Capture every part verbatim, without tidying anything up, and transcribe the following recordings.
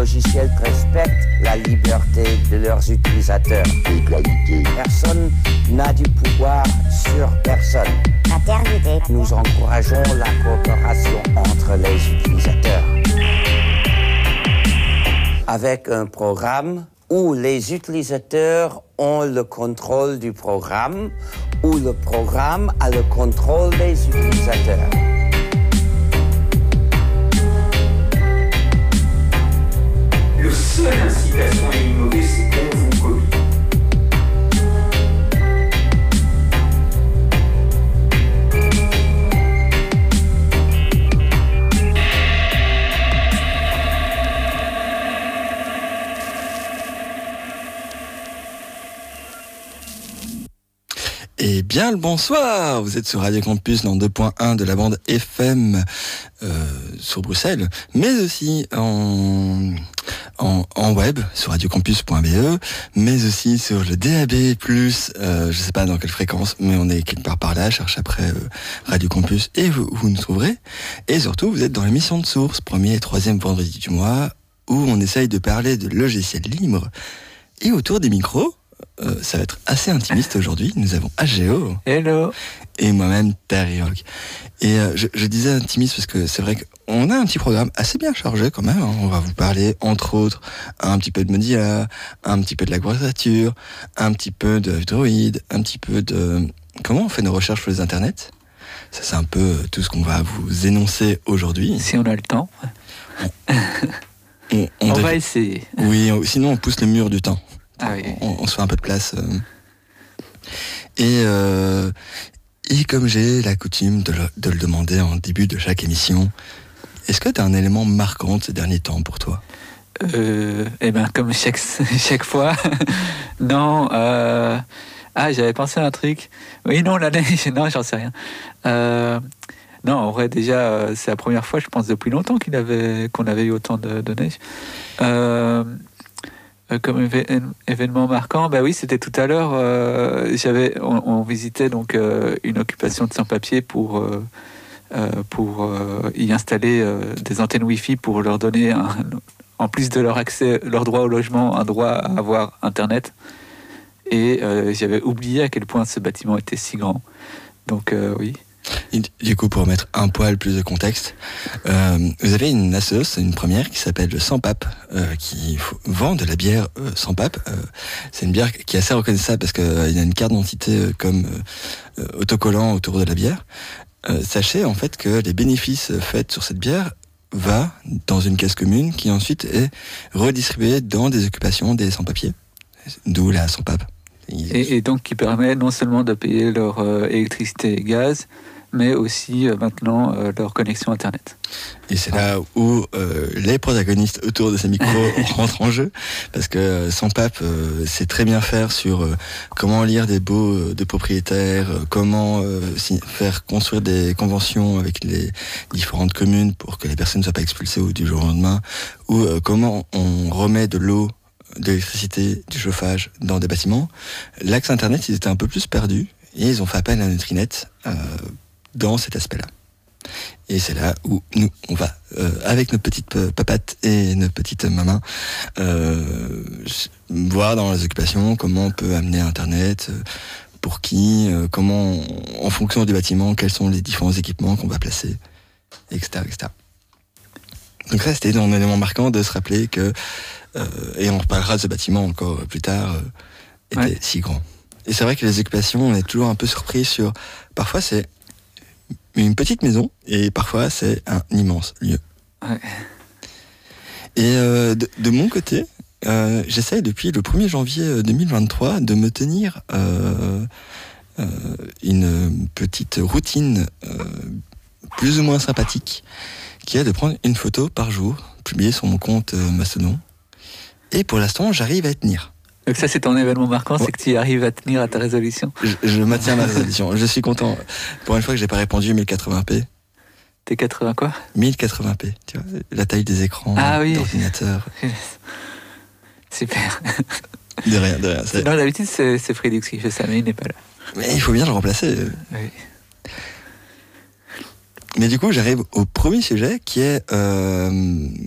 logiciels respectent la liberté de leurs utilisateurs. Égalité. Personne n'a du pouvoir sur personne. Fraternité. Nous encourageons la coopération entre les utilisateurs. Avec un programme où les utilisateurs ont le contrôle du programme, où le programme a le contrôle des utilisateurs. Le seul incitation à innover, c'est qu'on vous copie. Et bien le bonsoir, vous êtes sur Radio Campus dans deux point un de la bande F M euh, sur Bruxelles, mais aussi en, en, en web sur radiocampus point b e, mais aussi sur le D A B plus, euh, je sais pas dans quelle fréquence, mais on est quelque part par là, cherche après euh, Radio Campus et vous, vous nous trouverez. Et surtout, vous êtes dans l'émission de Source, premier et troisième vendredi du mois, où on essaye de parler de logiciels libres. Et autour des micros, Euh, ça va être assez intimiste aujourd'hui. Nous avons A G O. Hello. Et moi-même, Tariok. Et euh, je, je disais intimiste parce que c'est vrai qu'on a un petit programme assez bien chargé quand même. Hein. On va vous parler, entre autres, un petit peu de Mozilla, un petit peu de la quadrature, un petit peu de Droid, un petit peu de... Comment on fait nos recherches sur les internets ? Ça, c'est un peu tout ce qu'on va vous énoncer aujourd'hui. Si on a le temps. On, on, on dev... va essayer. Oui, on, sinon on pousse le mur du temps. Ah oui. on, on se fait un peu de place. Euh. Et, euh, et comme j'ai la coutume de le, de le demander en début de chaque émission, est-ce que tu as un élément marquant de ces derniers temps pour toi ? euh, Eh bien, comme chaque, chaque fois, non. Euh, ah, j'avais pensé à un truc. Oui, non, la neige, non, j'en sais rien. Euh, non, en vrai, déjà, euh, c'est la première fois, je pense, depuis longtemps qu'il avait, qu'on avait eu autant de, de neige. Euh, Comme éve- événement marquant, bah oui, c'était tout à l'heure. Euh, j'avais, on, on visitait donc euh, une occupation de sans-papiers pour euh, euh, pour euh, y installer euh, des antennes Wi-Fi pour leur donner, un, en plus de leur accès, leur droit au logement, un droit à avoir Internet. Et euh, j'avais oublié à quel point ce bâtiment était si grand. Donc euh, oui. Et du coup, pour mettre un poil plus de contexte, euh, vous avez une assoce, une première, qui s'appelle le Sans Pape, euh, qui f- vend de la bière euh, sans pape. Euh, c'est une bière qui est assez reconnaissable parce qu'il euh, y a une carte d'identité euh, comme euh, autocollant autour de la bière. Euh, sachez en fait que les bénéfices faits sur cette bière va dans une caisse commune qui ensuite est redistribuée dans des occupations des sans-papiers, d'où la Sans Pape. Et, et donc qui permet non seulement de payer leur euh, électricité et gaz, mais aussi euh, maintenant euh, leur connexion Internet. Et c'est là où euh, les protagonistes autour de ces micros rentrent en jeu, parce que euh, Sans Pape euh, sait très bien faire sur euh, comment lire des baux euh, de propriétaires, euh, comment euh, si, faire construire des conventions avec les différentes communes pour que les personnes ne soient pas expulsées au, du jour au lendemain, ou euh, comment on remet de l'eau, de l'électricité, du chauffage dans des bâtiments. L'axe Internet, ils étaient un peu plus perdus, et ils ont fait appel à Nutrinet euh, dans cet aspect-là. Et c'est là où nous, on va, euh, avec nos petites papates et nos petites mamans, euh, voir dans les occupations comment on peut amener Internet, euh, pour qui, euh, comment, on, en fonction du bâtiment, quels sont les différents équipements qu'on va placer, et cetera, et cetera. Donc ça, c'était un élément marquant de se rappeler que, euh, et on reparlera de ce bâtiment encore plus tard, euh, était ouais. si grand. Et c'est vrai que les occupations, on est toujours un peu surpris sur, parfois c'est une petite maison, et parfois c'est un immense lieu. Ouais. Et euh, de, de mon côté, euh, j'essaye depuis le premier janvier deux mille vingt-trois de me tenir euh, euh, une petite routine euh, plus ou moins sympathique, qui est de prendre une photo par jour, publiée sur mon compte euh, Mastodon. Et pour l'instant, j'arrive à y tenir. Donc ça, c'est ton événement marquant, ouais. C'est que tu arrives à tenir à ta résolution. Je, je maintiens ma résolution. Je suis content. Pour une fois que j'ai pas répondu mille quatre-vingts p. T'es quatre-vingts quoi ? mille quatre-vingts p, tu vois, la taille des écrans, ah, oui. d'ordinateur. Super. De rien, de rien. C'est... Non, d'habitude, c'est, c'est Frédix qui fait ça, mais il n'est pas là. Mais il faut bien le remplacer. Oui. Mais du coup, j'arrive au premier sujet qui est euh,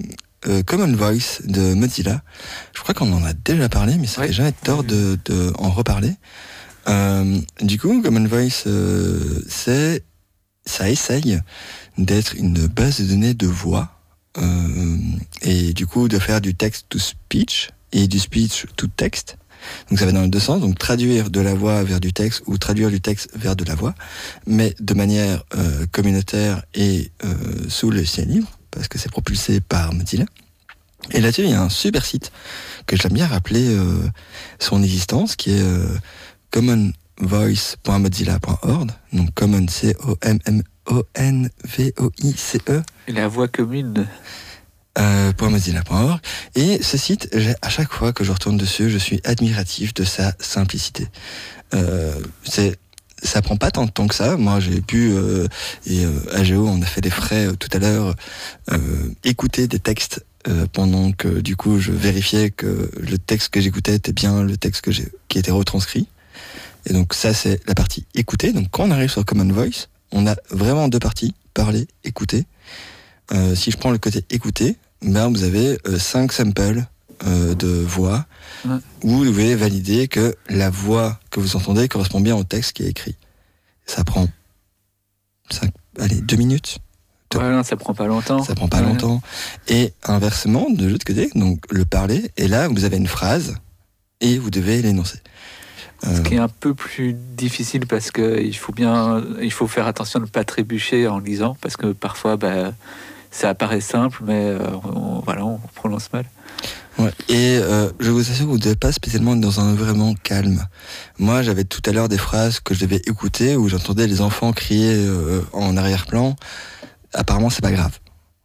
euh, Common Voice de Mozilla. Je crois qu'on en a déjà parlé, mais ça ouais. fait jamais tort de, de en reparler. Euh, du coup, Common Voice, euh, c'est, ça essaye d'être une base de données de voix, euh, et du coup de faire du text to speech et du speech to text. Donc ça va dans les deux sens, donc traduire de la voix vers du texte ou traduire du texte vers de la voix, mais de manière euh, communautaire et euh, sous le logiciel libre, parce que c'est propulsé par Mozilla. Et là-dessus, il y a un super site que j'aime bien rappeler euh, son existence, qui est euh, common voice point mozilla point org, donc common, C O M M O N V O I C E. Et la voix commune. Euh, .mozilla point org. Et ce site, j'ai, à chaque fois que je retourne dessus, je suis admiratif de sa simplicité. Euh, c'est, ça prend pas tant de temps que ça. Moi, j'ai pu, euh, et euh, A G O, on a fait des frais euh, tout à l'heure, euh, écouter des textes euh, pendant que, du coup, je vérifiais que le texte que j'écoutais était bien le texte que j'ai, qui était retranscrit. Et donc ça, c'est la partie écouter. Donc quand on arrive sur Common Voice, on a vraiment deux parties, parler, écouter. Euh, si je prends le côté écouter, ben vous avez euh, cinq samples euh, de voix, ouais. où vous devez valider que la voix que vous entendez correspond bien au texte qui est écrit. Ça prend cinq, allez, deux minutes. Deux. Ouais, non, ça prend pas longtemps. Ça prend pas ouais. longtemps. Et inversement, de l'autre côté, donc le parler, et là vous avez une phrase et vous devez l'énoncer. Ce qui est un peu plus difficile parce que il faut bien, il faut faire attention de ne pas trébucher en lisant, parce que parfois, bah, ça apparaît simple, mais euh, on, voilà, on prononce mal. Ouais. Et euh, je vous assure que vous ne devez pas spécialement être dans un environnement calme. Moi, j'avais tout à l'heure des phrases que je devais écouter où j'entendais les enfants crier euh, en arrière-plan. Apparemment, c'est pas grave.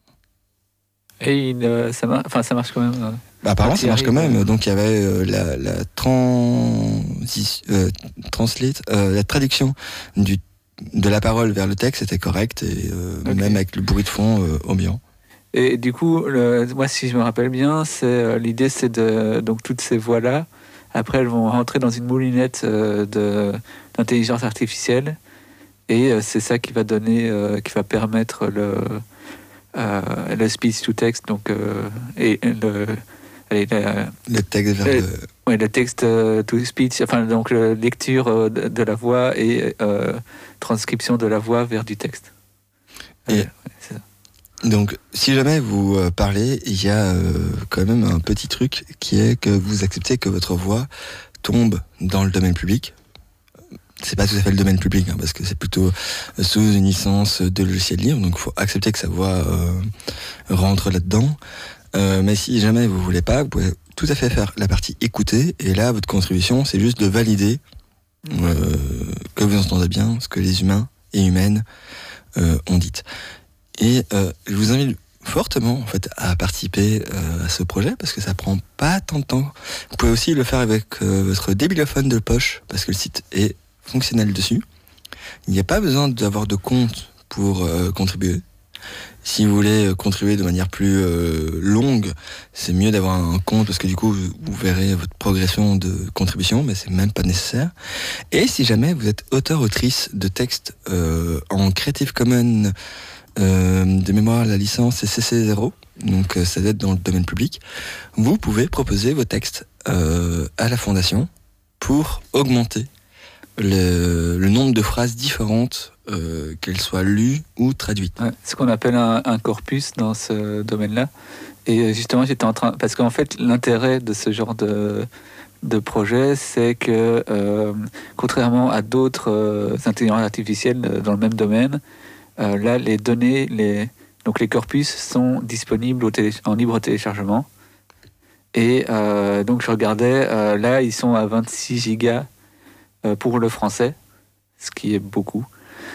Et il, euh, ça, mar- enfin, ça marche quand même. Euh, bah, apparemment, ça marche quand même. Euh... Donc, il y avait euh, la, la, transi- euh, translate, euh, la traduction du de la parole vers le texte était correcte, et euh, okay. même avec le bruit de fond euh, ambiant. Et du coup, le, moi, si je me rappelle bien, c'est, euh, l'idée, c'est de... Donc, toutes ces voix-là, après, elles vont rentrer dans une moulinette euh, de, d'intelligence artificielle, et euh, c'est ça qui va donner, euh, qui va permettre le, euh, le speech to text, donc, euh, et le... Allez, la, le texte vers le... le... Oui, le texte euh, to speech, enfin, donc, la lecture euh, de, de la voix et euh, transcription de la voix vers du texte. Et... Ouais, c'est ça. Donc, si jamais vous euh, parlez, il y a euh, quand même un petit truc qui est que vous acceptez que votre voix tombe dans le domaine public. C'est pas tout à fait le domaine public, hein, parce que c'est plutôt sous une licence de logiciel libre, donc il faut accepter que sa voix euh, rentre là-dedans. Euh, mais si jamais vous voulez pas, vous pouvez tout à fait faire la partie écouter, et là, votre contribution, c'est juste de valider euh, que vous entendez bien ce que les humains et humaines euh, ont dit. Et euh, je vous invite fortement en fait à participer euh, à ce projet, parce que ça prend pas tant de temps. Vous pouvez aussi le faire avec euh, votre débilophone de poche, parce que le site est fonctionnel dessus. Il n'y a pas besoin d'avoir de compte pour euh, contribuer. Si vous voulez euh, contribuer de manière plus euh, longue, c'est mieux d'avoir un compte, parce que du coup vous, vous verrez votre progression de contribution, mais c'est même pas nécessaire. Et si jamais vous êtes auteur-autrice de textes euh, en Creative Commons, Euh, de mémoire, la licence est C C zéro, donc euh, ça doit être dans le domaine public, vous pouvez proposer vos textes euh, à la fondation pour augmenter le, le nombre de phrases différentes, euh, qu'elles soient lues ou traduites. Ouais, ce qu'on appelle un, un corpus dans ce domaine-là. Et justement, j'étais en train... Parce qu'en fait, l'intérêt de ce genre de, de projet, c'est que, euh, contrairement à d'autres euh, intelligences artificielles dans le même domaine, Euh, là, les données, les, donc les corpus sont disponibles au télé, en libre téléchargement. Et euh, donc, je regardais, euh, là, ils sont à vingt-six gigas euh, pour le français, ce qui est beaucoup.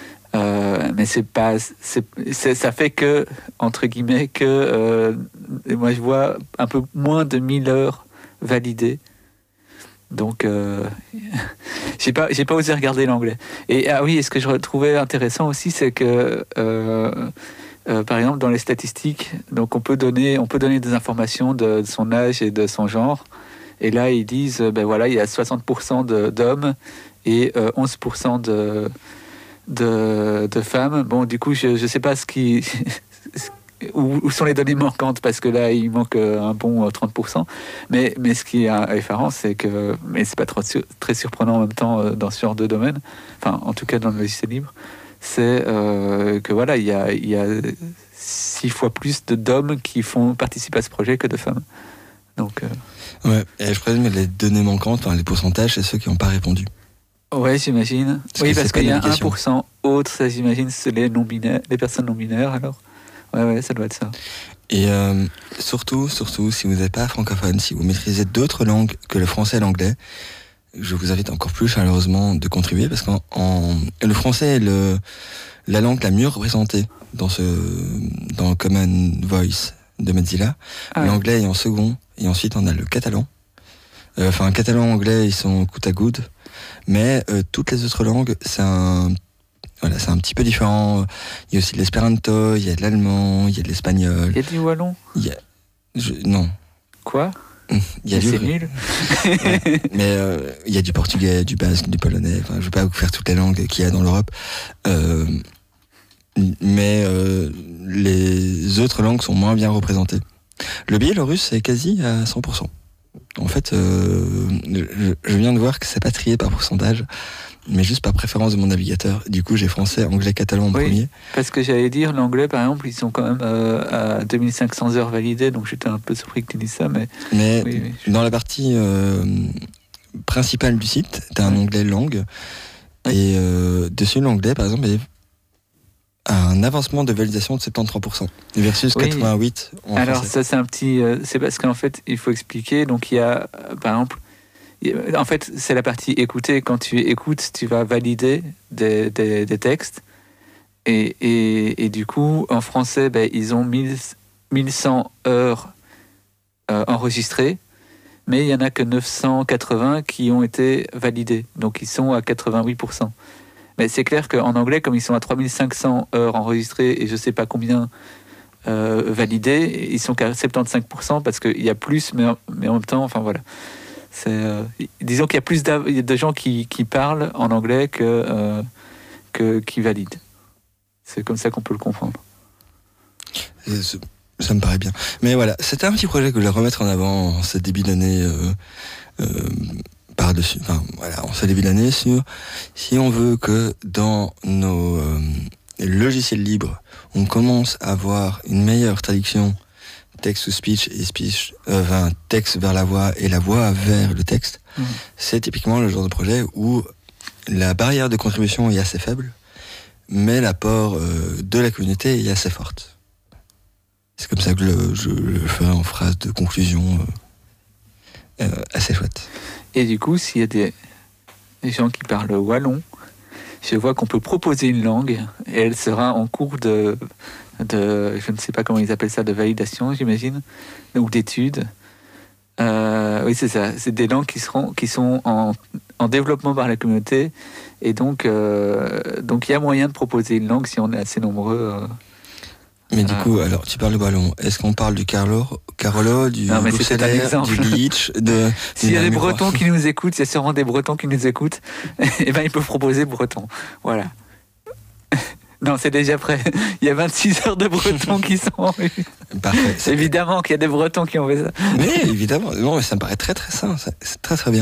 Euh, mais c'est pas, c'est, c'est, ça fait que, entre guillemets, que euh, moi, je vois un peu moins de mille heures validées. Donc, euh, j'ai pas, j'ai pas osé regarder l'anglais. Et ah oui, et ce que je trouvais intéressant aussi, c'est que, euh, euh, par exemple, dans les statistiques, donc on peut donner, on peut donner des informations de, de son âge et de son genre. Et là, ils disent, ben voilà, il y a soixante pour cent de, d'hommes et euh, onze pour cent de, de, de femmes. Bon, du coup, je, je sais pas ce qui, où, où sont les données manquantes, parce que là, il manque un bon trente pour cent. Mais, mais ce qui est effarant, c'est que, mais c'est pas trop, très surprenant en même temps dans ce genre de domaine, enfin, en tout cas dans le logiciel libre, c'est euh, que voilà, il y a, il y a six fois plus de d'hommes qui font participer à ce projet que de femmes. Donc, euh... ouais, et je présume que les données manquantes, enfin, les pourcentages, c'est ceux qui n'ont pas répondu. Ouais, j'imagine. Parce oui, que parce c'est pas qu'il y a une un pour cent autres, ça j'imagine, c'est les non-binaires, les personnes non-binaires, alors. Ouais, ouais, ça doit être ça. Et euh, surtout, surtout, si vous n'êtes pas francophone, si vous maîtrisez d'autres langues que le français et l'anglais, je vous invite encore plus chaleureusement de contribuer, parce que le français est le, la langue la mieux représentée dans, ce, dans Common Voice de Mozilla. Ah, l'anglais est en second, et ensuite on a le catalan. Euh, enfin, catalan et anglais, ils sont côte à coude. Mais euh, toutes les autres langues, c'est un, voilà, c'est un petit peu différent. Il y a aussi de l'espéranto, il y a de l'allemand, il y a de l'espagnol. Il y a du wallon il y a, je, Non. Quoi il y a du, C'est nul. Ouais, mais euh, il y a du portugais, du basque, du polonais. Enfin, je ne vais pas vous faire toutes les langues qu'il y a dans l'Europe. Euh, mais euh, les autres langues sont moins bien représentées. Le biélorusse est quasi à cent pour cent. En fait, euh, je, je viens de voir que c'est pas trié par pourcentage, mais juste par préférence de mon navigateur. Du coup, j'ai français, anglais, catalan en oui, premier. Parce que j'allais dire, l'anglais, par exemple, ils sont quand même euh, à deux mille cinq cents heures validées, donc j'étais un peu surpris que tu dises ça. Mais, mais oui, oui, je... dans la partie euh, principale du site, tu as un oui. onglet langue, oui. et euh, dessus, l'anglais, par exemple, est un avancement de validation de soixante-treize pour cent versus oui. quatre-vingt-huit en Alors français. Ça, c'est un petit... Euh, c'est parce qu'en fait, il faut expliquer. Donc, il y a, euh, par exemple... En fait, c'est la partie écouter. Quand tu écoutes, tu vas valider des, des, des textes. Et, et, et du coup, en français, ben, ils ont mille cent heures euh, enregistrées, mais il n'y en a que neuf cent quatre-vingts qui ont été validées. Donc, ils sont à quatre-vingt-huit pour cent. Mais c'est clair qu'en anglais, comme ils sont à trois mille cinq cents heures enregistrées et je ne sais pas combien euh, validées, ils sont qu'à soixante-quinze pour cent parce qu'il y a plus, mais en, mais en même temps, enfin voilà. C'est, euh, disons qu'il y a plus de gens qui, qui parlent en anglais que, euh, que qui valident. C'est comme ça qu'on peut le comprendre. Ça me paraît bien. Mais voilà, c'était un petit projet que je voulais remettre en avant en ce début d'année euh, euh, par-dessus. Enfin, voilà, en ce début d'année sur si on veut que dans nos euh, logiciels libres, on commence à avoir une meilleure traduction texte to speech et speech, euh, enfin, texte vers la voix et la voix vers le texte. Mmh. C'est typiquement le genre de projet où la barrière de contribution est assez faible, mais l'apport euh, de la communauté est assez forte. C'est comme ça que je, je le ferai en phrase de conclusion euh, euh, assez chouette. Et du coup, s'il y a des, des gens qui parlent wallon, je vois qu'on peut proposer une langue et elle sera en cours de, de je ne sais pas comment ils appellent ça, de validation, j'imagine, ou d'études. Euh, oui, c'est ça. C'est des langues qui seront, qui sont en, en développement par la communauté, et donc, euh, donc il y a moyen de proposer une langue si on est assez nombreux. Euh, mais du coup, alors, tu parles de wallon. Est-ce qu'on parle du Carlo, Carolo, du Bruxellaire, du Leach, de... S'il y a des Bretons qui nous écoutent, il y a sûrement des Bretons qui nous écoutent, et ben ils peuvent proposer breton. Voilà. Non, c'est déjà prêt. Il y a vingt-six heures de Bretons qui sont en rue. Parfait. C'est... Évidemment qu'il y a des Bretons qui ont fait ça. Mais évidemment, non, mais ça me paraît très très sain. C'est très très bien.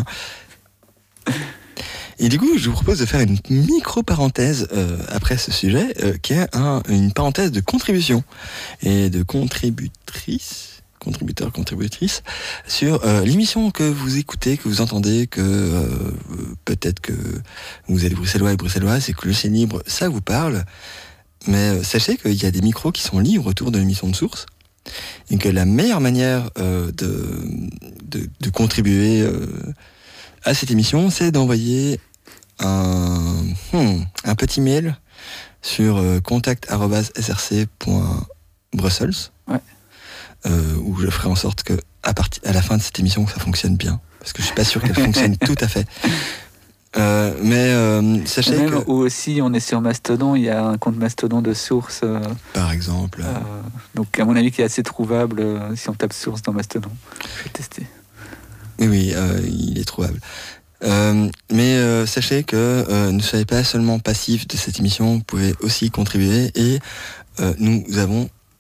Et du coup, je vous propose de faire une micro-parenthèse euh, après ce sujet, euh, qui est un, une parenthèse de contribution et de contributrice, contributeur, contributrice, sur euh, l'émission que vous écoutez, que vous entendez, que euh, peut-être que vous êtes bruxellois et bruxelloise et que le c'est libre, ça vous parle. Mais euh, sachez qu'il y a des micros qui sont libres autour de l'émission de source et que la meilleure manière euh, de, de, de contribuer euh, à cette émission, c'est d'envoyer un, hmm, un petit mail sur euh, contact arobase s r c point brussels, ouais. euh, où je ferai en sorte que à, partir, à la fin de cette émission, que ça fonctionne bien, parce que je suis pas sûr qu'elle fonctionne tout à fait. Euh, mais euh, sachez même que... Ou aussi, on est sur Mastodon, il y a un compte Mastodon de source. Euh, Par exemple. Euh, donc, à mon avis, qui est assez trouvable euh, si on tape source dans Mastodon. Je vais tester. Oui, oui, euh, il est trouvable. Euh, mais euh, sachez que euh, ne soyez pas seulement passif de cette émission, vous pouvez aussi contribuer et euh, nous avons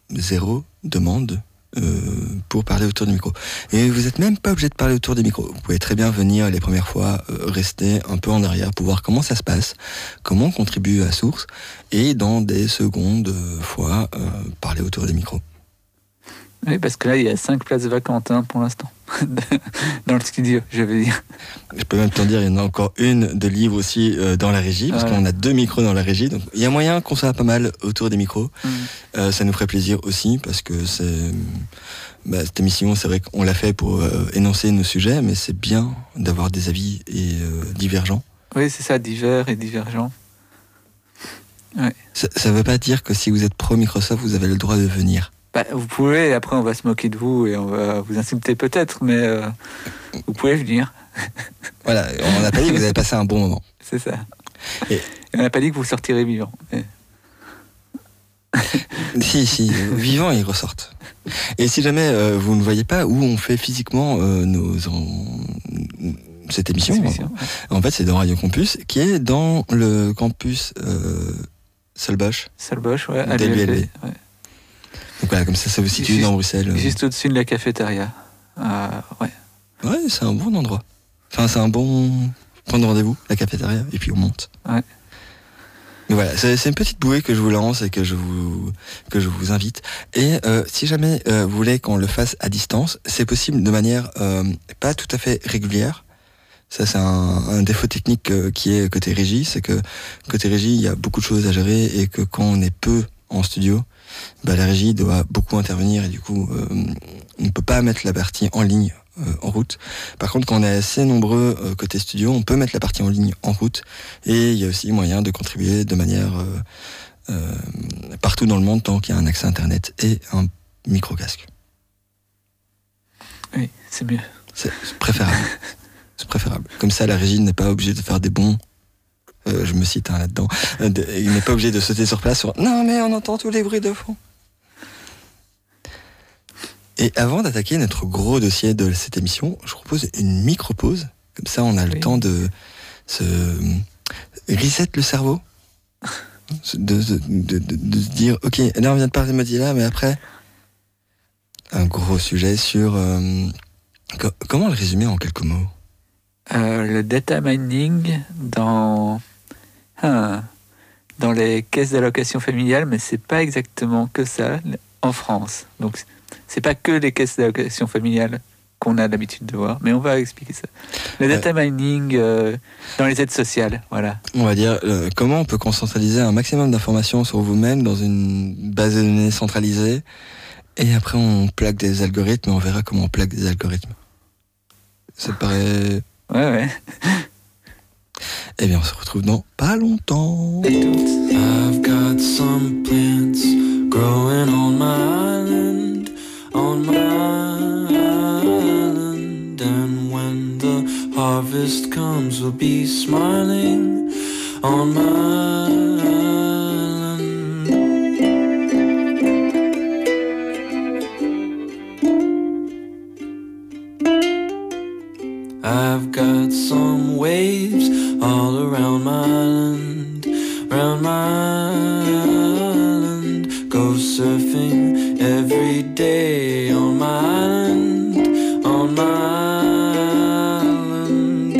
zéro demande euh, pour parler autour du micro. Et vous n'êtes même pas obligé de parler autour des micros. Vous pouvez très bien venir les premières fois, euh, rester un peu en arrière pour voir comment ça se passe, comment on contribue à Source, et dans des secondes euh, fois, euh, parler autour des micros. Oui, parce que là, il y a cinq places vacantes hein, pour l'instant, dans le studio, je veux dire. Je peux même t'en dire, il y en a encore une de libre aussi euh, dans la régie, parce voilà. qu'on a deux micros dans la régie, donc il y a moyen qu'on soit pas mal autour des micros. Mmh. Euh, ça nous ferait plaisir aussi, parce que c'est, bah, cette émission, c'est vrai qu'on l'a fait pour euh, énoncer nos sujets, mais c'est bien d'avoir des avis et, euh, divergents. Oui, c'est ça, divers et divergents. Ouais. Ça ne veut pas dire que si vous êtes pro Microsoft, vous avez le droit de venir. Bah, vous pouvez, après on va se moquer de vous et on va vous insulter peut-être, mais euh, vous pouvez venir. Voilà, on n'a pas dit que vous avez passé un bon moment. C'est ça. Et, et on n'a pas dit que vous sortirez vivant. Mais... si, si, vivant ils ressortent. Et si jamais euh, vous ne voyez pas où on fait physiquement euh, nos, en... cette émission, émission en, ouais. en fait c'est dans Radio Campus, qui est dans le campus euh, Solbosch. Solbosch, ouais, à l'U L B. Ouais. Donc voilà, comme ça, ça vous situe juste, dans Bruxelles. Juste au-dessus de la cafétéria. Euh, ouais. Ouais, c'est un bon endroit. Enfin, c'est un bon point de rendez-vous, la cafétéria, et puis on monte. Ouais. Mais voilà, c'est, c'est une petite bouée que je vous lance et que je vous, que je vous invite. Et euh, si jamais euh, vous voulez qu'on le fasse à distance, c'est possible de manière euh, pas tout à fait régulière. Ça, c'est un, un défaut technique euh, qui est côté régie, c'est que côté régie, il y a beaucoup de choses à gérer et que quand on est peu en studio, bah, la régie doit beaucoup intervenir et du coup, euh, on ne peut pas mettre la partie en ligne euh, en route. Par contre, quand on est assez nombreux euh, côté studio, on peut mettre la partie en ligne en route et il y a aussi moyen de contribuer de manière euh, euh, partout dans le monde tant qu'il y a un accès Internet et un micro-casque. Oui, c'est mieux. C'est, c'est préférable. C'est préférable. Comme ça, la régie n'est pas obligée de faire des bons... Euh, je me cite hein, là-dedans. Euh, de, il n'est pas obligé de sauter sur place sur non mais on entend tous les bruits de fond. Et avant d'attaquer notre gros dossier de cette émission, je propose une micro-pause. Comme ça, on a oui. le temps de se reset le cerveau, de, de, de, de, de se dire ok, là on vient de parler de Mozilla, mais après un gros sujet sur euh, co- comment le résumer en quelques mots. Euh, le data mining dans hein, dans les caisses d'allocation familiale, mais c'est pas exactement que ça en France. Donc c'est pas que les caisses d'allocation familiale qu'on a l'habitude de voir, mais on va expliquer ça. Le data ouais. mining euh, dans les aides sociales, voilà. On va dire euh, comment on peut centraliser un maximum d'informations sur vous-même dans une base de données centralisée, et après on plaque des algorithmes, et on verra comment on plaque des algorithmes. Ça te paraît... Ouais, ouais. Eh bien, on se retrouve dans pas longtemps. I've got some plants growing on my island, on my island. And when the harvest comes, we'll be smiling on my island. I've got some waves all around my island, around my island. Go surfing every day on my island, on my island.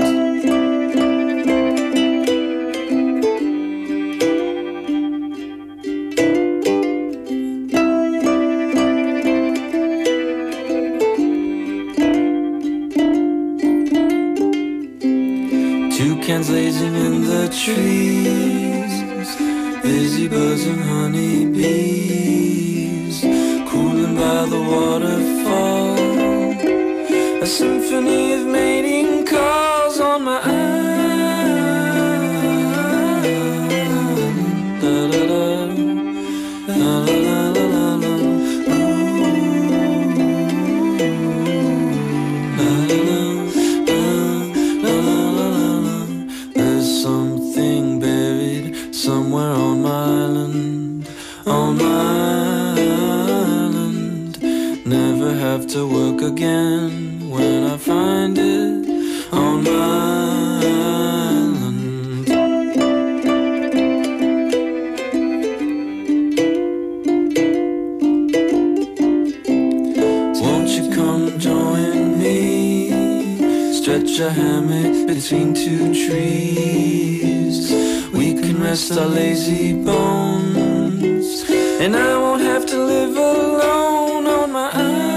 Toucans lazing in the trees, busy buzzing honeybees, cooling by the waterfall, a symphony of mating calls on my island. Da da da, la la la la la la. Somewhere on my island, on my island. Never have to work again when I find it on my island. stretch a hammock between two trees. We can rest our lazy bones, and I won't have to live alone on my own.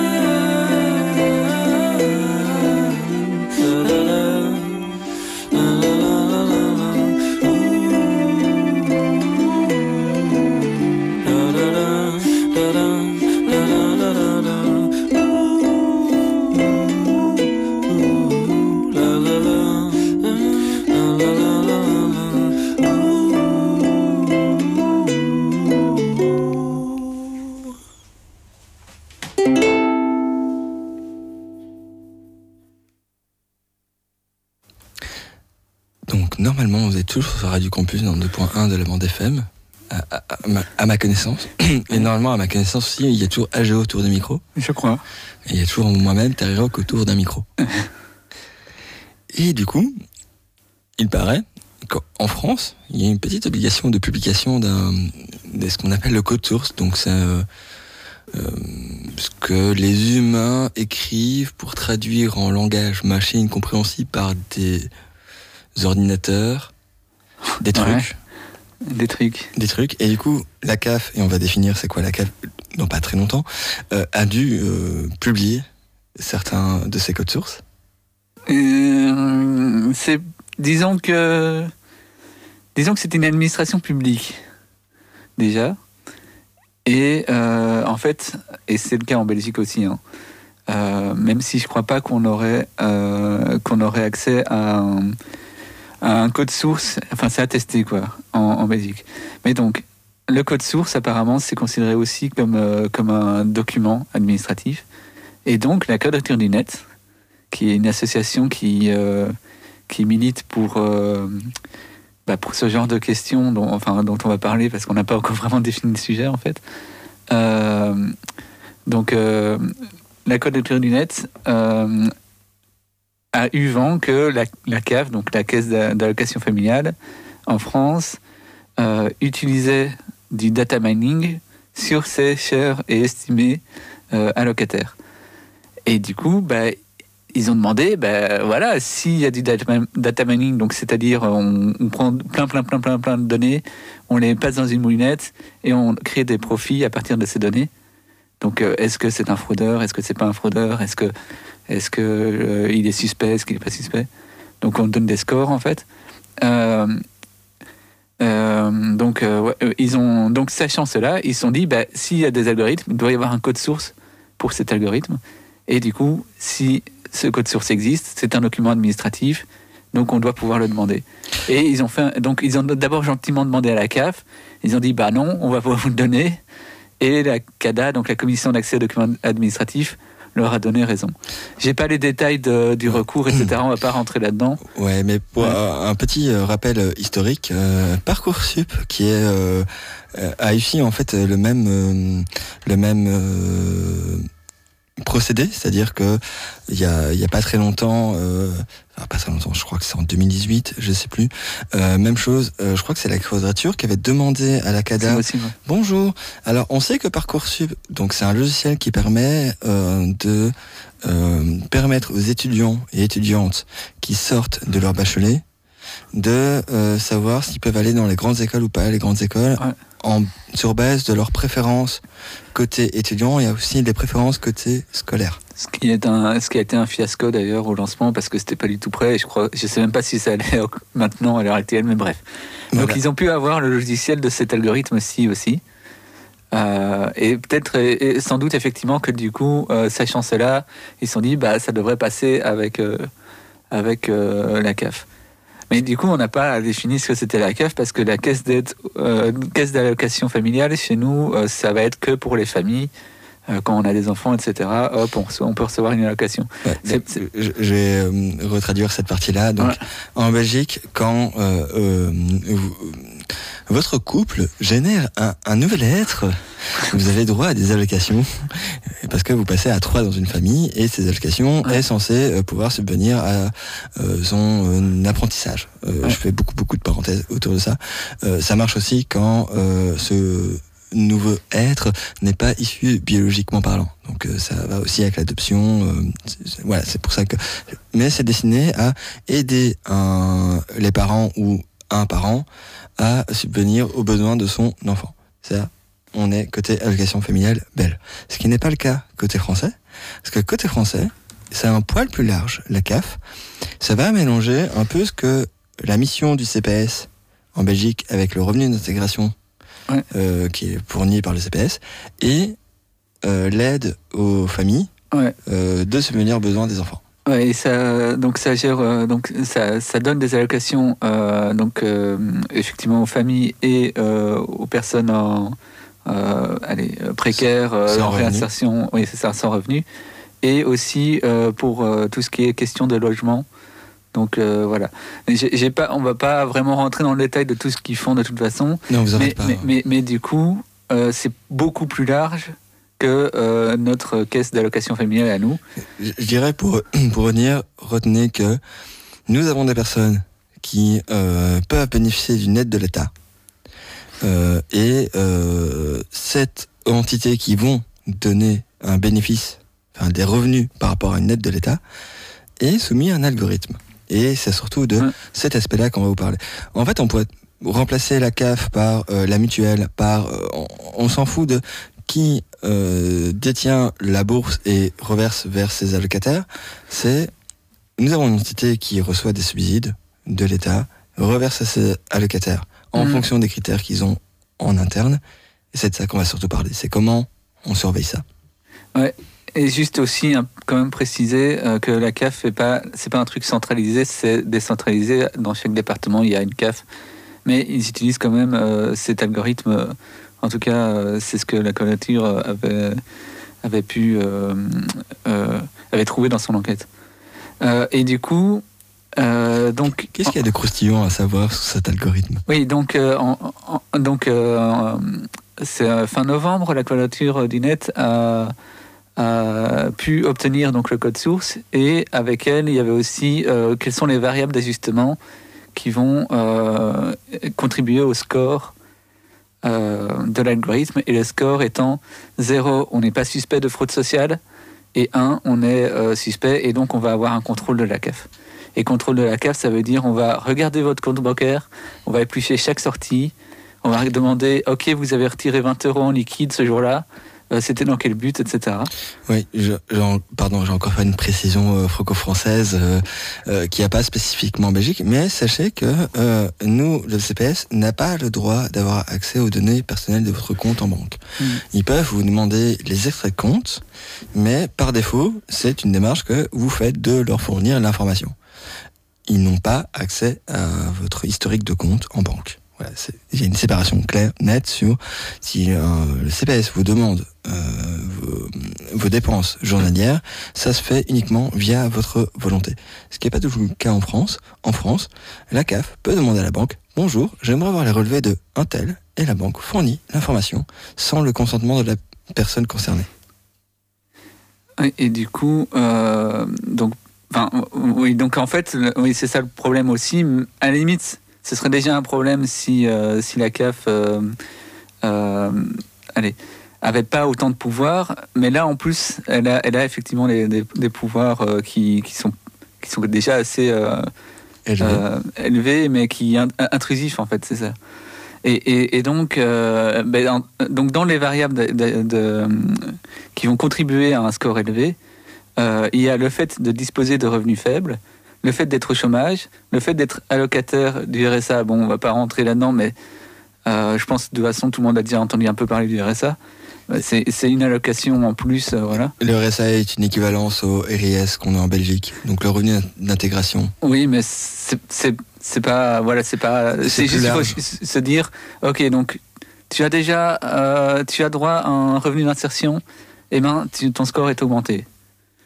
Normalement, vous êtes toujours sur Radio Campus dans deux point un de la bande F M, à, à, à, ma, à ma connaissance. Et normalement, à ma connaissance aussi, il y a toujours A G O autour du micro. Je crois. Et il y a toujours moi-même, Terry Rock, autour d'un micro. Et du coup, il paraît qu'en France, il y a une petite obligation de publication d'un, de ce qu'on appelle le code source. Donc c'est euh, euh, ce que les humains écrivent pour traduire en langage machine compréhensible par des ordinateurs, des trucs. Ouais, des trucs. Des trucs. Et du coup, la C A F, et on va définir c'est quoi la C A F dans pas très longtemps, euh, a dû euh, publier certains de ces codes sources. Euh, c'est, disons que, disons que c'est une administration publique, déjà. Et euh, en fait, et c'est le cas en Belgique aussi, hein, euh, même si je crois pas qu'on aurait, euh, qu'on aurait accès à un, un code source, enfin c'est attesté quoi, en, en Belgique. Mais donc, le code source apparemment c'est considéré aussi comme, euh, comme un document administratif. Et donc la Quadrature du Net, qui est une association qui, euh, qui milite pour, euh, bah pour ce genre de questions dont, enfin, dont on va parler parce qu'on n'a pas encore vraiment défini le sujet en fait. Euh, donc euh, la Quadrature du Net euh, a eu vent que la, la C A F, donc la Caisse d'allocation familiale, en France, euh, utilisait du data mining sur ses chers et estimés euh, allocataires. Et du coup, bah, ils ont demandé, bah, voilà, s'il y a du data, data mining, donc c'est-à-dire on, on prend plein, plein, plein, plein, plein de données, on les passe dans une moulinette et on crée des profits à partir de ces données. Donc, euh, est-ce que c'est un fraudeur? Est-ce que c'est pas un fraudeur? Est-ce que Est-ce qu'il euh, est suspect? Est-ce qu'il n'est pas suspect? Donc on donne des scores en fait. Euh, euh, donc, euh, ouais, ils ont, donc sachant cela, ils se sont dit, bah, s'il y a des algorithmes, il doit y avoir un code source pour cet algorithme. Et du coup, si ce code source existe, c'est un document administratif, donc on doit pouvoir le demander. Et ils ont fait, donc ils ont d'abord gentiment demandé à la C A F. Ils ont dit, bah non, on va pouvoir vous le donner. Et la C A D A, donc la Commission d'accès aux documents administratifs, leur a donné raison. J'ai pas les détails de, du recours, et cetera. On va pas rentrer là-dedans. Ouais, mais pour ouais. un petit rappel historique, euh, Parcoursup, qui est euh, a eu en fait le même euh, le même euh, procédé, c'est-à-dire que il y a il y a pas très longtemps. Euh, Enfin, pas très longtemps, je crois que c'est en deux mille dix-huit, je sais plus. Euh, même chose, euh, je crois que c'est la Quadrature qui avait demandé à la C A D A. Possible, ouais. Bonjour. Alors, on sait que Parcoursup, donc c'est un logiciel qui permet euh, de euh, permettre aux étudiants et étudiantes qui sortent de leur bachelier de euh, savoir s'ils peuvent aller dans les grandes écoles ou pas, les grandes écoles, ouais. en, sur base de leurs préférences côté étudiant et aussi des préférences côté scolaire. Ce qui, est un, ce qui a été un fiasco d'ailleurs au lancement parce que c'était pas du tout prêt. Et je crois, je sais même pas si ça allait maintenant à l'heure actuelle, mais bref. Voilà. Donc ils ont pu avoir le logiciel de cet algorithme-ci aussi. Euh, et peut-être, et, et sans doute effectivement que du coup, euh, sachant cela, ils se sont dit bah ça devrait passer avec euh, avec euh, la C A F. Mais du coup, on n'a pas défini ce que c'était la C A F parce que la caisse d'aide, euh, caisse d'allocation familiale chez nous, euh, ça va être que pour les familles. Euh, quand on a des enfants, et cetera, hop, on, on peut recevoir une allocation. Ouais, c'est, c'est... Je, je vais euh, retraduire cette partie-là. Donc, ouais. En Belgique, quand euh, euh, vous, votre couple génère un, un nouvel être, vous avez droit à des allocations parce que vous passez à trois dans une famille et ces allocations ouais. est censées pouvoir subvenir à euh, son euh, apprentissage. Euh, ouais. Je fais beaucoup beaucoup de parenthèses autour de ça. Euh, ça marche aussi quand euh, ce nouveau être n'est pas issu biologiquement parlant. Donc euh, ça va aussi avec l'adoption. Euh, c'est, c'est, voilà, c'est pour ça que. Mais c'est destiné à aider un, les parents ou un parent à subvenir aux besoins de son enfant. C'est-à-dire, on est côté allocation familiale belle. Ce qui n'est pas le cas côté français. Parce que côté français, c'est un poil plus large, la C A F. Ça va mélanger un peu ce que la mission du C P S en Belgique avec le revenu d'intégration ouais. euh, qui est fourni par le C P S et euh, l'aide aux familles ouais. euh, de subvenir aux besoins des enfants. Ouais, et ça, donc ça gère, euh, donc ça, ça donne des allocations, euh, donc euh, effectivement aux familles et euh, aux personnes en euh, allez, précaires, euh, en réinsertion, oui c'est ça, sans revenu, et aussi euh, pour euh, tout ce qui est question de logement. Donc euh, voilà, j'ai, j'ai pas, on va pas vraiment rentrer dans le détail de tout ce qu'ils font de toute façon. Non, vous en mais, faites pas. Mais, mais, mais du coup, euh, c'est beaucoup plus large que euh, notre caisse d'allocation familiale à nous. Je, je dirais pour pour revenir, retenez que nous avons des personnes qui euh, peuvent bénéficier d'une aide de l'État euh, et euh, cette entité qui vont donner un bénéfice, enfin des revenus par rapport à une aide de l'État, est soumis à un algorithme. Et c'est surtout de mmh. cet aspect-là qu'on va vous parler. En fait, on pourrait remplacer la C A F par euh, la mutuelle, par euh, on, on s'en fout de qui euh, détient la bourse et reverse vers ses allocataires. C'est nous avons une entité qui reçoit des subsides de l'État, reverse à ses allocataires en mmh. fonction des critères qu'ils ont en interne. Et c'est de ça qu'on va surtout parler. C'est comment on surveille ça. Ouais. Et juste aussi, hein, quand même préciser euh, que la C A F, c'est pas, c'est pas un truc centralisé, c'est décentralisé. Dans chaque département, il y a une C A F. Mais ils utilisent quand même euh, cet algorithme. Euh, en tout cas, euh, c'est ce que la Conature avait, avait pu euh, euh, avait trouvé dans son enquête. Euh, et du coup, euh, donc... Qu'est-ce qu'il y a de croustillant à savoir sur cet algorithme ? Oui, donc, euh, en, en, donc euh, c'est fin novembre, la Conature du Net a... a pu obtenir donc le code source et avec elle il y avait aussi euh, quelles sont les variables d'ajustement qui vont euh, contribuer au score euh, de l'algorithme, et le score étant zéro, on n'est pas suspect de fraude sociale, et un, on est euh, suspect, et donc on va avoir un contrôle de la C A F. Et contrôle de la C A F, ça veut dire on va regarder votre compte bancaire, on va éplucher chaque sortie, on va demander ok, vous avez retiré vingt euros en liquide ce jour-là, c'était dans quel but, et cetera. Oui, je, pardon, j'ai encore fait une précision euh, franco-française euh, euh, qui n'a pas spécifiquement en Belgique, mais sachez que euh, nous, le C P S, n'a pas le droit d'avoir accès aux données personnelles de votre compte en banque. Mmh. Ils peuvent vous demander les extraits de compte, mais par défaut, c'est une démarche que vous faites de leur fournir l'information. Ils n'ont pas accès à votre historique de compte en banque. Voilà, c'est, il y a une séparation claire, nette sur si euh, le C P S vous demande euh, vos, vos dépenses journalières, ça se fait uniquement via votre volonté. Ce qui n'est pas toujours le cas en France. En France, la C A F peut demander à la banque « Bonjour, j'aimerais avoir les relevés de un tel » et la banque fournit l'information sans le consentement de la personne concernée. Et, et du coup, euh, donc, enfin, oui, donc en fait, oui, c'est ça le problème aussi. À la limite, ce serait déjà un problème si, euh, si la C A F euh, euh, allez, avait pas autant de pouvoir, mais là en plus elle a, elle a effectivement les, des, des pouvoirs euh, qui, qui, sont, qui sont déjà assez euh, Élevé. euh, élevés, mais qui sont intrusifs en fait, c'est ça. Et, et, et donc, euh, ben, en, donc dans les variables de, de, de, qui vont contribuer à un score élevé, euh, il y a le fait de disposer de revenus faibles, le fait d'être au chômage, le fait d'être allocataire du R S A. Bon, on va pas rentrer là-dedans, mais euh, je pense de toute façon tout le monde a déjà entendu un peu parler du R S A. C'est, c'est une allocation en plus, euh, voilà. Le R S A est une équivalence au R I S qu'on a en Belgique, donc le revenu d'intégration. Oui, mais c'est, c'est, c'est pas, voilà, c'est pas, c'est, c'est juste il faut se dire, ok, donc tu as déjà, euh, tu as droit à un revenu d'insertion, et ben tu, ton score est augmenté. Pourquoi ?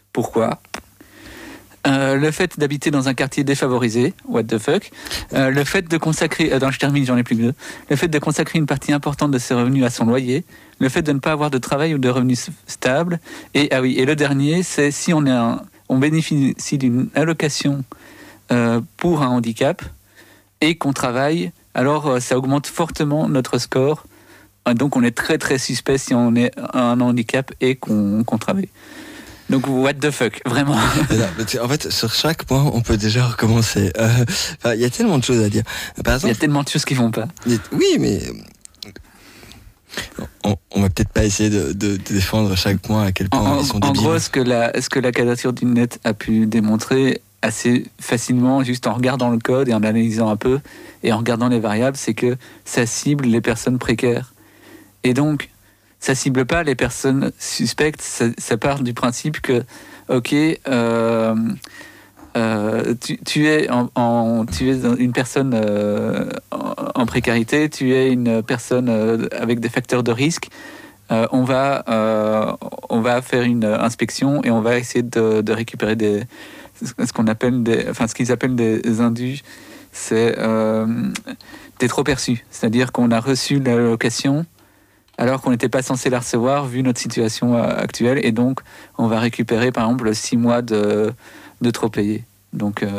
Euh, le fait d'habiter dans un quartier défavorisé, what the fuck, euh, le fait de consacrer, euh, non, je termine, j'en ai plus que deux, le fait de consacrer une partie importante de ses revenus à son loyer, le fait de ne pas avoir de travail ou de revenus stables, et ah oui, et le dernier, c'est si on est un, on bénéficie d'une allocation euh, pour un handicap et qu'on travaille, alors euh, ça augmente fortement notre score donc on est très très suspect si on est un handicap et qu'on, qu'on travaille. Donc what the fuck, vraiment. En fait, sur chaque point, on peut déjà recommencer. Il euh, y a tellement de choses à dire. Par exemple, il y a tellement de choses qui vont pas. Oui, mais on, on va peut-être pas essayer de, de, de défendre chaque point à quel point en, ils sont en débiles. gros, ce que la, ce que la quadrature du net a pu démontrer assez facilement, juste en regardant le code et en analysant un peu et en regardant les variables, c'est que ça cible les personnes précaires. Et donc, ça cible pas les personnes suspectes. Ça, ça part du principe que, ok, euh, euh, tu, tu es en, en, tu es une personne euh, en, en précarité, tu es une personne euh, avec des facteurs de risque. Euh, on va, euh, on va faire une inspection et on va essayer de, de récupérer des, ce qu'on appelle des, enfin ce qu'ils appellent des indus. C'est euh, des trop perçus, c'est-à-dire qu'on a reçu l'allocation alors qu'on n'était pas censé la recevoir vu notre situation actuelle, et donc on va récupérer par exemple six mois de, de trop payés. Donc, euh,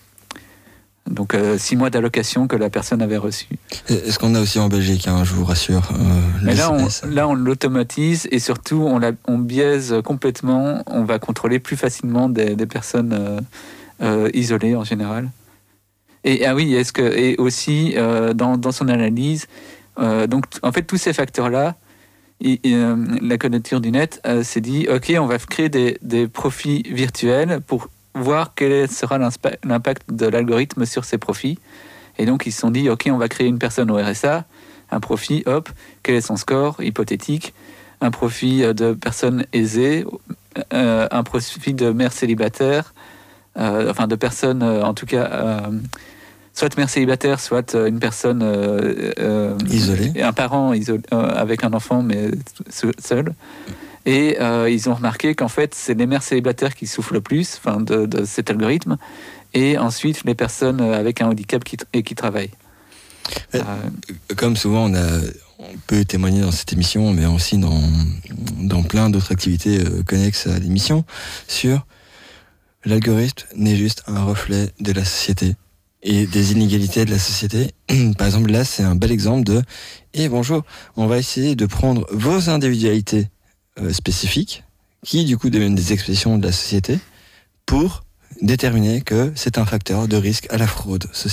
donc euh, six mois d'allocation que la personne avait reçu. Est-ce qu'on a aussi en Belgique, hein, je vous rassure euh, Mais là, on, là, on l'automatise et surtout on, la, on biaise complètement, on va contrôler plus facilement des, des personnes euh, euh, isolées en général. Et ah oui, est-ce que, et aussi euh, dans, dans son analyse, Euh, donc, en fait, tous ces facteurs-là, et, et, euh, la quadrature du net euh, s'est dit, ok, on va créer des, des profils virtuels pour voir quel sera l'impact de l'algorithme sur ces profils. Et donc, ils se sont dit, ok, on va créer une personne au R S A, un profil, hop, quel est son score hypothétique, un profil de personne aisée, euh, un profil de mère célibataire, euh, enfin de personne, euh, en tout cas... Euh, soit mère célibataire, soit une personne euh, euh, isolée, un parent isolé, euh, avec un enfant mais seul. Et euh, ils ont remarqué qu'en fait c'est les mères célibataires qui souffrent le plus, enfin de, de cet algorithme, et ensuite les personnes avec un handicap qui et qui travaillent. Euh, Comme souvent on a, on peut témoigner dans cette émission, mais aussi dans dans plein d'autres activités euh, connexes à l'émission, sur l'algorithme n'est juste un reflet de la société et des inégalités de la société. Par exemple, là, c'est un bel exemple de « Eh bonjour, on va essayer de prendre vos individualités euh, spécifiques, qui du coup deviennent des expressions de la société, pour déterminer que c'est un facteur de risque à la fraude sociale. »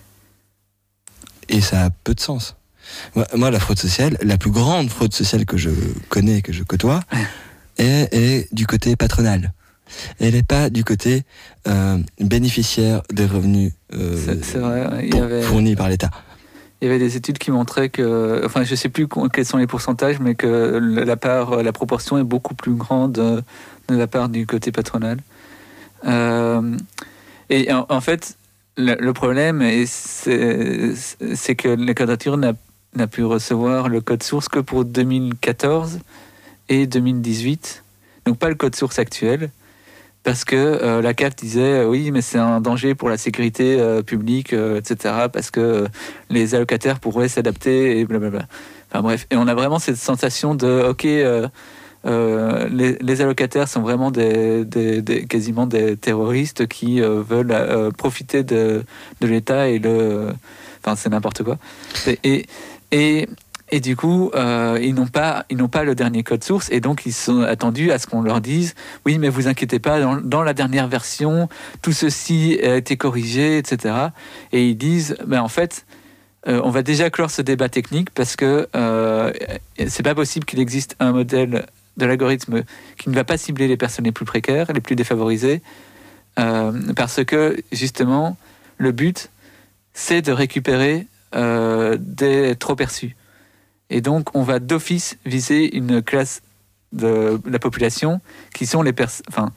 Et ça a peu de sens. Moi, moi, la fraude sociale, la plus grande fraude sociale que je connais, que je côtoie, est, est du côté patronal. Elle n'est pas du côté euh, bénéficiaire des revenus euh, c'est, c'est vrai. Il y avait, fournis par l'État. Il y avait des études qui montraient que, enfin, je ne sais plus quels sont les pourcentages, mais que la part, la proportion est beaucoup plus grande de la part du côté patronal. Euh, et en, en fait, le, le problème, est, c'est, c'est que la quadrature n'a, n'a pu recevoir le code source que pour deux mille quatorze et deux mille dix-huit, donc pas le code source actuel. Parce que euh, la C A F disait euh, oui, mais c'est un danger pour la sécurité euh, publique, euh, et cetera. Parce que euh, les allocataires pourraient s'adapter et blablabla. Enfin bref, et on a vraiment cette sensation de ok, euh, euh, les, les allocataires sont vraiment des, des, des quasiment des terroristes qui euh, veulent euh, profiter de, de l'État et le, enfin c'est n'importe quoi. Et et, et Et du coup, euh, ils n'ont pas, ils n'ont pas le dernier code source, et donc ils sont attendus à ce qu'on leur dise oui, mais vous inquiétez pas, dans, dans la dernière version, tout ceci a été corrigé, et cetera. Et ils disent, ben en fait, euh, on va déjà clore ce débat technique parce que euh, c'est pas possible qu'il existe un modèle de l'algorithme qui ne va pas cibler les personnes les plus précaires, les plus défavorisées, euh, parce que justement, le but, c'est de récupérer euh, des trop perçus. Et donc, on va d'office viser une classe de la population qui sont les personnes, enfin,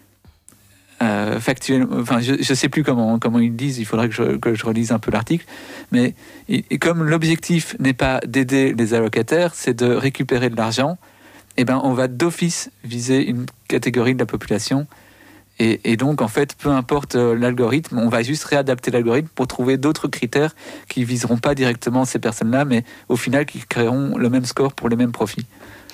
euh, factuellement, enfin, je ne sais plus comment, comment ils disent, il faudrait que je, que je relise un peu l'article, mais et comme l'objectif n'est pas d'aider les allocataires, c'est de récupérer de l'argent, et ben, on va d'office viser une catégorie de la population. Et, et donc, en fait, peu importe l'algorithme, on va juste réadapter l'algorithme pour trouver d'autres critères qui viseront pas directement ces personnes-là, mais au final, qui créeront le même score pour les mêmes profits.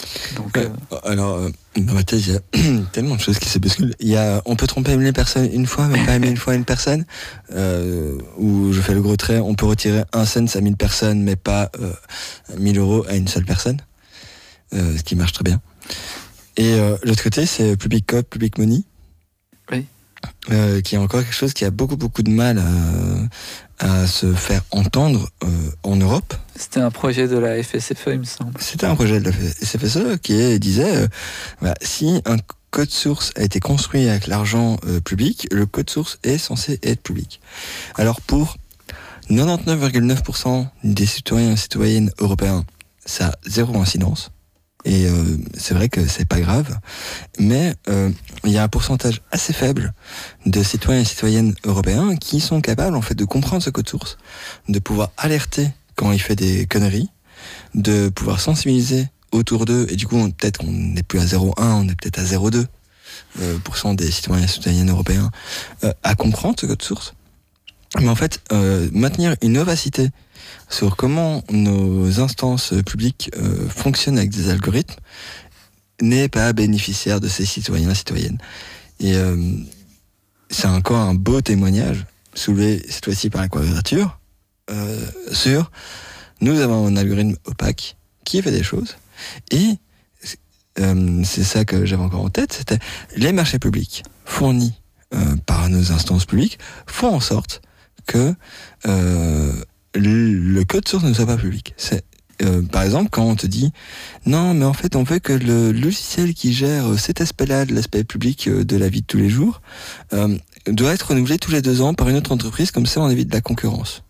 Donc, euh... Alors, euh, dans ma thèse, il y a tellement de choses qui se bousculent. Il y a, on peut tromper les personnes une fois, mais pas aimer une fois une personne. Euh, où je fais le gros trait, on peut retirer un cent à mille personnes, mais pas euh, mille euros à une seule personne. Euh, ce qui marche très bien. Et euh, l'autre côté, c'est Public Cop, Public Money. Oui. Euh, qui est encore quelque chose qui a beaucoup beaucoup de mal à, à se faire entendre euh, en Europe. C'était un projet de la F S F E, il me semble. C'était un projet de la F S F E qui est, disait euh, bah, si un code source a été construit avec l'argent euh, public, le code source est censé être public. Alors pour quatre-vingt-dix-neuf virgule neuf pour cent des citoyens et citoyennes européens, ça a zéro incidence. Et euh, c'est vrai que c'est pas grave, mais euh, il y a un pourcentage assez faible de citoyens et citoyennes européens qui sont capables en fait de comprendre ce code source, de pouvoir alerter quand il fait des conneries, de pouvoir sensibiliser autour d'eux, et du coup on, peut-être qu'on n'est plus à zéro virgule un, on est peut-être à zéro virgule deux euh, pour cent des citoyens et citoyennes européens euh, à comprendre ce code source. Mais en fait, euh, maintenir une opacité sur comment nos instances publiques euh, fonctionnent avec des algorithmes n'est pas bénéficiaire de ces citoyens et citoyennes. Et euh, c'est encore un beau témoignage, soulevé cette fois-ci par la Quadrature, euh, sur nous avons un algorithme opaque qui fait des choses, et euh, c'est ça que j'avais encore en tête, c'était les marchés publics fournis euh, par nos instances publiques font en sorte que euh, le code source ne soit pas public. C'est, euh, par exemple, quand on te dit non, mais en fait, on veut que le logiciel qui gère cet aspect-là de l'aspect public de la vie de tous les jours euh, doit être renouvelé tous les deux ans par une autre entreprise, comme ça on évite la concurrence.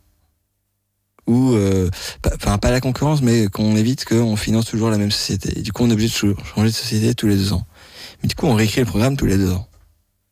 Ou, enfin, euh, pas la concurrence, mais qu'on évite qu'on finance toujours la même société. Et du coup, on est obligé de changer de société tous les deux ans. Mais du coup, on réécrit le programme tous les deux ans. Why ?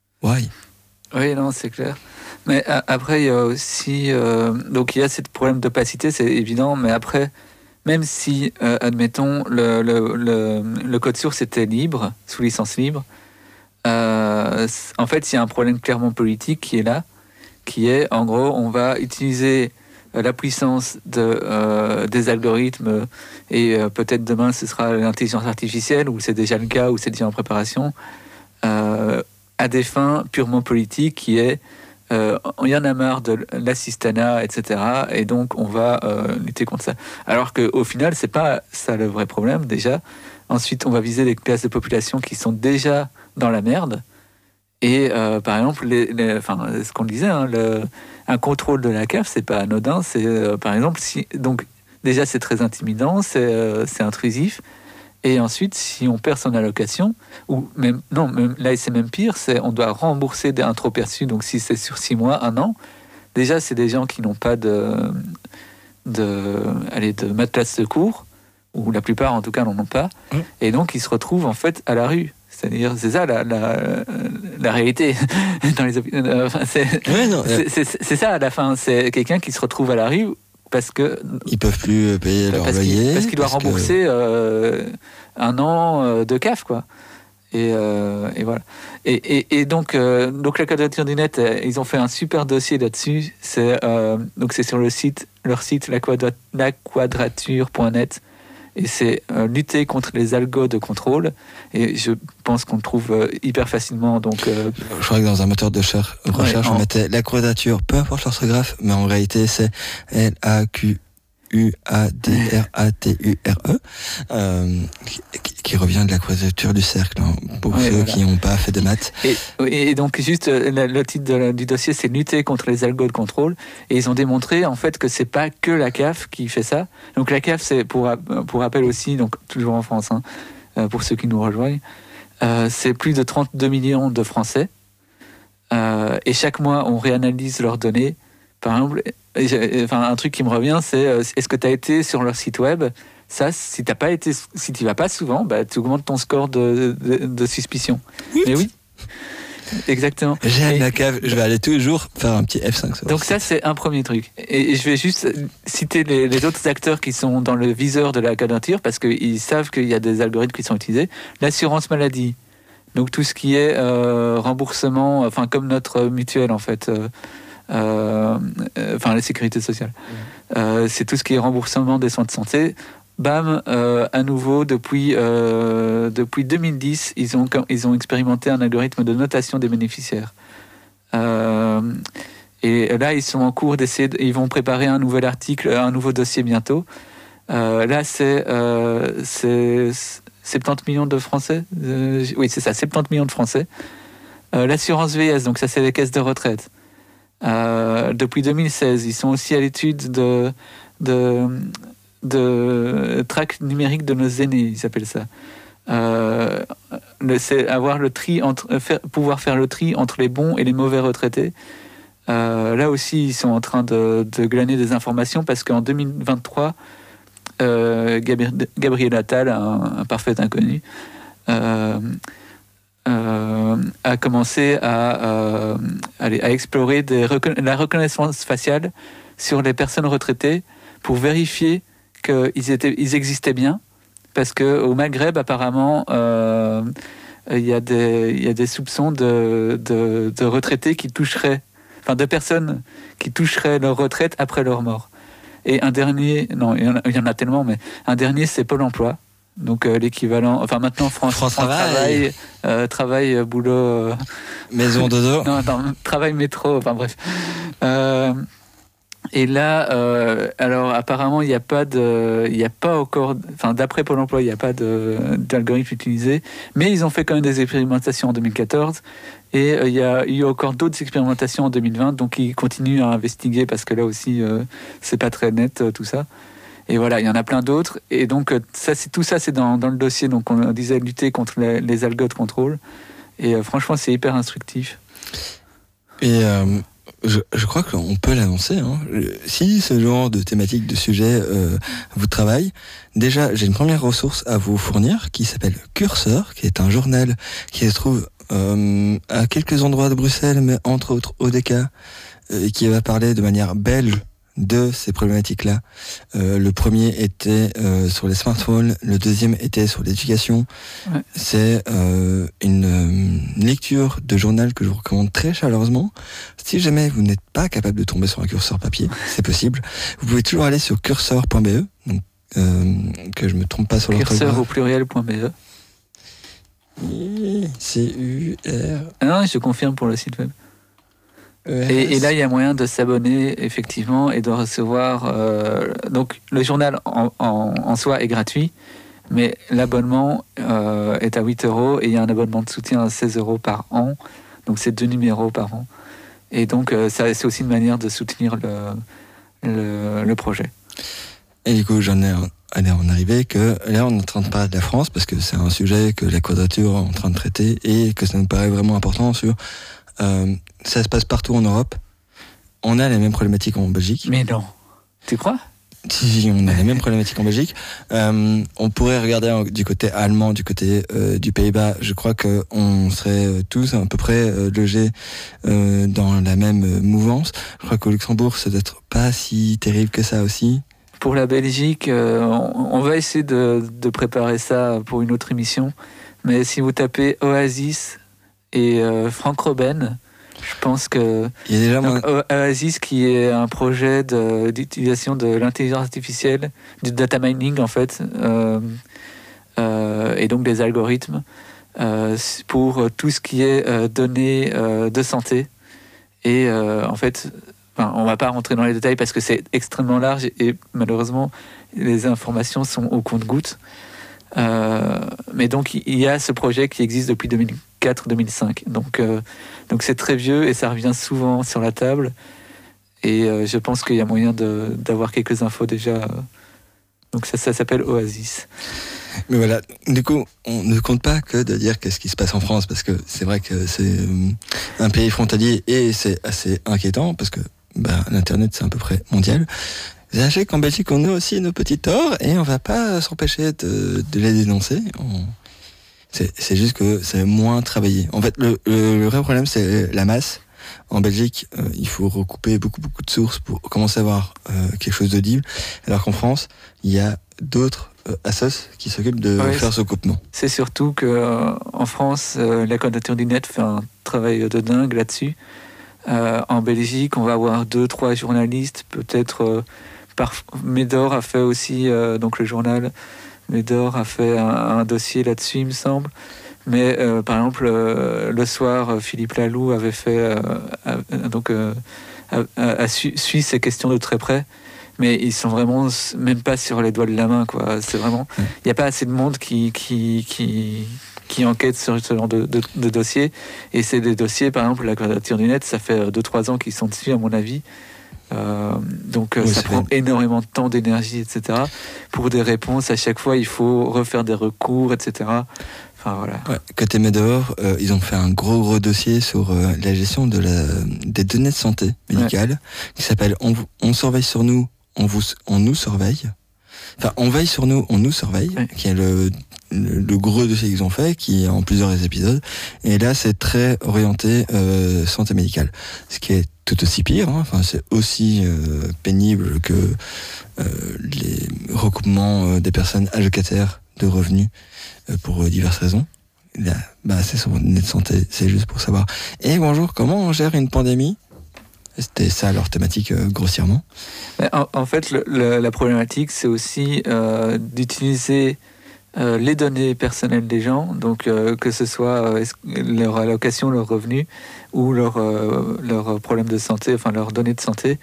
Oui, non, c'est clair. Mais a, après, il y a aussi... Euh, donc, il y a ce problème d'opacité, c'est évident, mais après, même si, euh, admettons, le, le, le, le code source était libre, sous licence libre, euh, en fait, il y a un problème clairement politique qui est là, qui est, en gros, on va utiliser la puissance de, euh, des algorithmes, et euh, peut-être demain, ce sera l'intelligence artificielle, ou c'est déjà le cas, ou c'est déjà en préparation, euh, à des fins purement politiques, qui est euh, il y en a marre de l'assistanat, et cetera. Et donc on va euh, lutter contre ça. Alors qu'au final, c'est pas ça le vrai problème déjà. Ensuite, on va viser les classes de population qui sont déjà dans la merde. Et euh, par exemple, les, les, enfin, ce qu'on disait, hein, le, un contrôle de la C A F, c'est pas anodin. C'est euh, par exemple, si, donc déjà c'est très intimidant, c'est, euh, c'est intrusif. Et ensuite, si on perd son allocation, ou même, non, même, là c'est même pire, c'est on doit rembourser un trop perçu, donc si c'est sur six mois, un an, déjà c'est des gens qui n'ont pas de, de, allez, de matelas de secours, ou la plupart en tout cas n'en ont pas, mmh. Et donc ils se retrouvent en fait à la rue. C'est-à-dire, c'est ça la, la, la réalité. Dans les, enfin, c'est, ouais, non, c'est, c'est, c'est ça à la fin, c'est quelqu'un qui se retrouve à la rue, parce que ils peuvent plus payer leur parce loyer, qu'il, parce qu'il doit parce rembourser que... euh, un an de C A F, quoi. Et, euh, et voilà. Et, et, et donc, euh, donc la Quadrature du Net, ils ont fait un super dossier là-dessus. C'est euh, donc c'est sur le site, leur site la quadrature point net. Et c'est euh, lutter contre les algos de contrôle. Et je pense qu'on le trouve euh, hyper facilement. Donc, euh, je crois que dans un moteur de recherche, ouais, on en... mettait la quadrature, peu importe l'orthographe, mais en réalité c'est L A Q U A D R A T U R E, euh, qui, qui revient de la quadrature du cercle, hein, pour ouais, ceux voilà. qui n'ont pas fait de maths. Et, et donc juste, le, le titre de, du dossier, c'est lutter contre les algos de contrôle. Et ils ont démontré en fait que c'est pas que la C A F qui fait ça. Donc la C A F, c'est pour, pour rappel aussi, donc toujours en France, hein, pour ceux qui nous rejoignent, euh, c'est plus de trente-deux millions de Français. Euh, et chaque mois, on réanalyse leurs données. Par exemple, enfin, un truc qui me revient, c'est est-ce que tu as été sur leur site web ? Ça, si tu pas été, si tu vas pas souvent, bah, tu augmentes ton score de, de, de suspicion. Oui. Mais oui, exactement. J'aime et, la cave, je vais aller tous les jours faire un petit F cinq. Sur donc ça, c'est un premier truc. Et, et je vais juste citer les, les autres acteurs qui sont dans le viseur de la quadrature, parce qu'ils savent qu'il y a des algorithmes qui sont utilisés. L'assurance maladie, donc tout ce qui est euh, remboursement, enfin comme notre mutuelle en fait. Euh, Euh, euh, enfin la sécurité sociale. Mmh. Euh, c'est tout ce qui est remboursement des soins de santé. bam, euh, à nouveau, depuis, euh, depuis deux mille dix, ils ont, ils ont expérimenté un algorithme de notation des bénéficiaires. Euh, et là, ils sont en cours d'essayer, de, ils vont préparer un nouvel article, un nouveau dossier bientôt. Euh, là, c'est, euh, c'est soixante-dix millions de Français. Euh, oui, c'est ça, soixante-dix millions de Français. Euh, l'assurance V I S, donc ça, c'est les caisses de retraite. Euh, depuis deux mille seize, ils sont aussi à l'étude de, de, de track numérique de nos aînés, ils appellent ça. Euh, le, c'est avoir le tri entre, faire, pouvoir faire le tri entre les bons et les mauvais retraités. Euh, là aussi, ils sont en train de, de glaner des informations parce qu'en deux mille vingt-trois, euh, Gabriel, Gabriel Attal, un, un parfait inconnu, euh, euh, a commencé à, euh, allez, à explorer des reconna- la reconnaissance faciale sur les personnes retraitées pour vérifier qu'ils étaient, ils existaient bien. Parce qu'au Maghreb, apparemment, euh, il y a des, il y a des soupçons de, de, de retraités qui toucheraient, enfin de personnes qui toucheraient leur retraite après leur mort. Et un dernier, non, il y en a, il y en a tellement, mais un dernier, c'est Pôle emploi. Donc euh, l'équivalent, enfin maintenant France, France, France Travail, travail, euh, travail euh, boulot, euh, maison dodo. non, attends, travail métro, enfin bref. Euh, Et là, euh, alors apparemment, il n'y a pas de, il n'y a pas encore, enfin d'après Pôle emploi, il n'y a pas de, d'algorithme utilisé, mais ils ont fait quand même des expérimentations en deux mille quatorze et euh, il y a eu encore d'autres expérimentations en deux mille vingt, donc ils continuent à investiguer parce que là aussi, euh, c'est pas très net euh, tout ça. Et voilà, il y en a plein d'autres. Et donc euh, ça, c'est tout ça, c'est dans, dans le dossier. Donc on disait lutter contre les, les algos de contrôle. Et euh, franchement, c'est hyper instructif. Et euh... Je, je crois qu'on peut l'annoncer. Hein. Si ce genre de thématique, de sujet euh, vous travaille, déjà j'ai une première ressource à vous fournir qui s'appelle Curseur, qui est un journal qui se trouve euh, à quelques endroits de Bruxelles, mais entre autres au D K, euh, et qui va parler de manière belge de ces problématiques-là. Euh, le premier était euh, sur les smartphones, le deuxième était sur l'éducation. Ouais. C'est euh, une, une lecture de journal que je vous recommande très chaleureusement. Si jamais vous n'êtes pas capable de tomber sur un curseur papier, c'est possible. Vous pouvez toujours aller sur curseur point b e, donc, euh, que je me trompe pas sur l'orthographe. Curseur au pluriel point b e. C U R. Ah non, je confirme pour le site web. Et, et là, il y a moyen de s'abonner, effectivement, et de recevoir... Euh, donc, le journal en, en, en soi est gratuit, mais l'abonnement euh, est à huit euros, et il y a un abonnement de soutien à seize euros par an. Donc, c'est deux numéros par an. Et donc, euh, ça, c'est aussi une manière de soutenir le, le, le projet. Et du coup, j'en ai allé en arriver que là, on est en train de parler de la France, parce que c'est un sujet que la Quadrature est en train de traiter, et que ça nous paraît vraiment important sur... Euh, ça se passe partout en Europe. On a les mêmes problématiques en Belgique. Mais non. Tu crois ? Si, on a les mêmes problématiques en Belgique. Euh, on pourrait regarder du côté allemand, du côté euh, du Pays-Bas. Je crois qu'on serait tous à peu près euh, logés euh, dans la même mouvance. Je crois qu'au Luxembourg, ça doit être pas si terrible que ça aussi. Pour la Belgique, euh, on, on va essayer de, de préparer ça pour une autre émission. Mais si vous tapez Oasis et euh, Franck Robben, je pense que il y a déjà donc, moins... Oasis, qui est un projet de, d'utilisation de l'intelligence artificielle, du data mining en fait, euh, euh, et donc des algorithmes euh, pour tout ce qui est euh, données euh, de santé. Et euh, en fait, enfin, on ne va pas rentrer dans les détails parce que c'est extrêmement large et malheureusement les informations sont au compte-gouttes. Euh, mais donc il y a ce projet qui existe depuis deux mille quatre deux mille cinq, donc, euh, donc c'est très vieux et ça revient souvent sur la table et euh, je pense qu'il y a moyen de, d'avoir quelques infos déjà, donc ça, ça s'appelle Oasis. Mais voilà, du coup on ne compte pas que de dire qu'est-ce qui se passe en France, parce que c'est vrai que c'est un pays frontalier et c'est assez inquiétant parce que bah, l'internet c'est à peu près mondial. Sachez qu'en Belgique, on a aussi nos petits torts et on va pas s'empêcher de, de les dénoncer. On... C'est, c'est juste que c'est moins travaillé. En fait, le, le, le vrai problème, c'est la masse. En Belgique, euh, il faut recouper beaucoup, beaucoup de sources pour commencer à avoir euh, quelque chose d'audible. Alors qu'en France, il y a d'autres euh, assos qui s'occupent de ouais, faire ce coupement. C'est surtout qu'en euh, France, euh, la Quadrature du Net fait un travail de dingue là-dessus. Euh, en Belgique, on va avoir deux, trois journalistes, peut-être... Euh, par, Médor a fait aussi, euh, donc le journal Médor a fait un, un dossier là-dessus, il me semble. Mais euh, par exemple, euh, le soir, Philippe Laloux avait fait, euh, a, donc, euh, a, a su, suit ces questions de très près. Mais ils sont vraiment même pas sur les doigts de la main, quoi. C'est vraiment, il n'y a pas assez de monde qui qui qui qui enquête sur ce genre de, de, de dossiers. Et c'est des dossiers, par exemple, la Quadrature du Net, ça fait deux trois ans qu'ils sont dessus, à mon avis. Euh, donc oui, ça prend bien. énormément de temps, d'énergie, et cetera. Pour des réponses, à chaque fois, il faut refaire des recours, et cetera. Enfin, voilà. Ouais, côté Médor, euh, ils ont fait un gros gros dossier sur euh, la gestion de la, des données de santé médicale, ouais. qui s'appelle on, on surveille sur nous, on, vous, on nous surveille. Enfin, on veille sur nous, on nous surveille, ouais. qui est le, le, le gros dossier qu'ils ont fait, qui est en plusieurs épisodes. Et là, c'est très orienté euh, santé médicale. Ce qui est tout aussi pire, hein. Enfin, c'est aussi euh, pénible que euh, les recoupements euh, des personnes allocataires de revenus euh, pour euh, diverses raisons. Là, bah, c'est sur Net Santé, c'est juste pour savoir. Et bonjour, comment on gère une pandémie ? C'était ça leur thématique euh, grossièrement. En, en fait, le, le, la problématique, c'est aussi euh, d'utiliser euh, les données personnelles des gens, donc euh, que ce soit euh, leur allocation, leur revenu ou leur, euh, leur problème de santé, enfin leurs données de santé.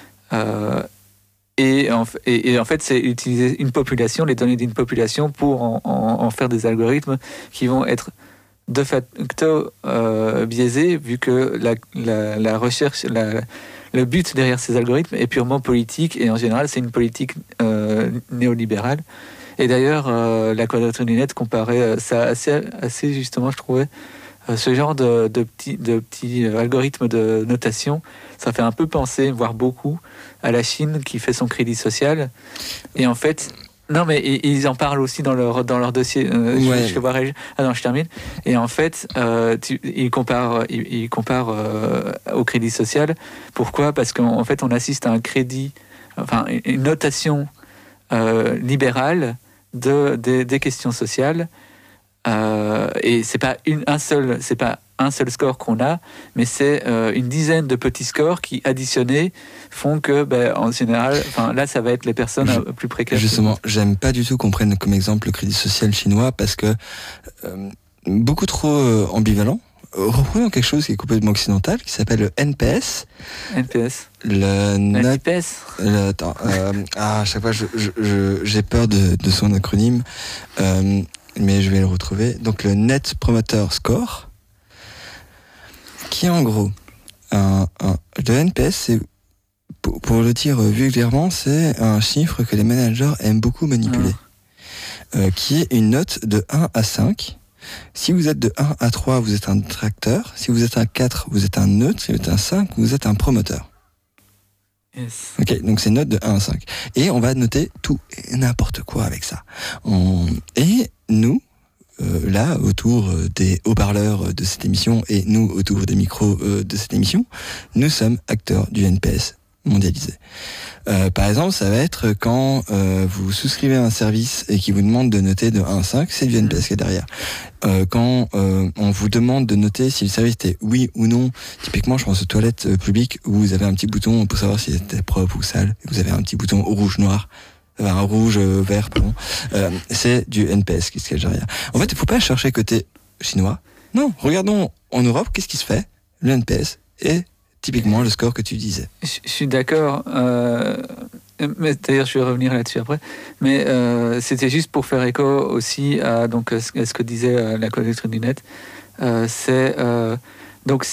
Euh, et, en, et, et en fait, c'est utiliser une population, les données d'une population pour en, en, en faire des algorithmes qui vont être de facto euh, biaisé, vu que la, la, la recherche, la, le but derrière ces algorithmes est purement politique, et en général c'est une politique euh, néolibérale. Et d'ailleurs, euh, la Quadrature du Net comparait ça assez, assez justement, je trouvais, euh, ce genre de, de petits, de petits algorithmes de notation, ça fait un peu penser, voire beaucoup, à la Chine qui fait son crédit social. Et en fait, non, mais ils en parlent aussi dans leur, dans leur dossier. Euh, ouais. je, je, je, ah non, je termine. Et en fait, euh, tu, ils comparent, ils, ils comparent euh, au crédit social. Pourquoi ? Parce qu'en fait, on assiste à un crédit, enfin, une notation euh, libérale de, de, des questions sociales. Euh, et c'est pas une, un seul, c'est pas un seul score qu'on a, mais c'est euh, une dizaine de petits scores qui, additionnés, font que, ben, en général, enfin là, ça va être les personnes Je, plus précaires. Justement, j'aime pas du tout qu'on prenne comme exemple le crédit social chinois parce que euh, beaucoup trop euh, ambivalent. Reprenons quelque chose qui est complètement occidental, qui s'appelle le N P S. N P S. Le N P S. Le, attends, euh, ah, à chaque fois, je, je, je, j'ai peur de, de son acronyme, euh, mais je vais le retrouver. Donc le Net Promoter Score, qui est en gros un, un, le N P S, c'est, pour, pour le dire vulgairement, c'est un chiffre que les managers aiment beaucoup manipuler, ah. euh, qui est une note de un à cinq. Si vous êtes de un à trois, vous êtes un détracteur. Si vous êtes un quatre, vous êtes un neutre. Si vous êtes un cinq, vous êtes un promoteur. Yes. Ok, donc c'est une note de un à cinq. Et on va noter tout et n'importe quoi avec ça. On... Et nous, euh, là, autour des haut-parleurs de cette émission et nous, autour des micros euh, de cette émission, nous sommes acteurs du N P S mondialisé. Euh, par exemple, ça va être quand euh, vous souscrivez à un service et qui vous demande de noter de un à cinq, c'est du N P S qui est derrière. Euh, quand euh, on vous demande de noter si le service était oui ou non, typiquement je pense aux toilettes euh, publiques où vous avez un petit bouton pour savoir si c'était propre ou sale, et vous avez un petit bouton rouge-noir, un rouge euh, vert, pardon, euh, c'est du N P S qui se cache derrière. En fait, il ne faut pas chercher côté chinois. Non, regardons en Europe, qu'est-ce qui se fait ? Le N P S est typiquement le score que tu disais. Je, je suis d'accord. Euh, mais d'ailleurs, je vais revenir là-dessus après. Mais euh, c'était juste pour faire écho aussi à, donc, à ce que disait euh, la Quadrature du Net. Euh, c'est euh, donc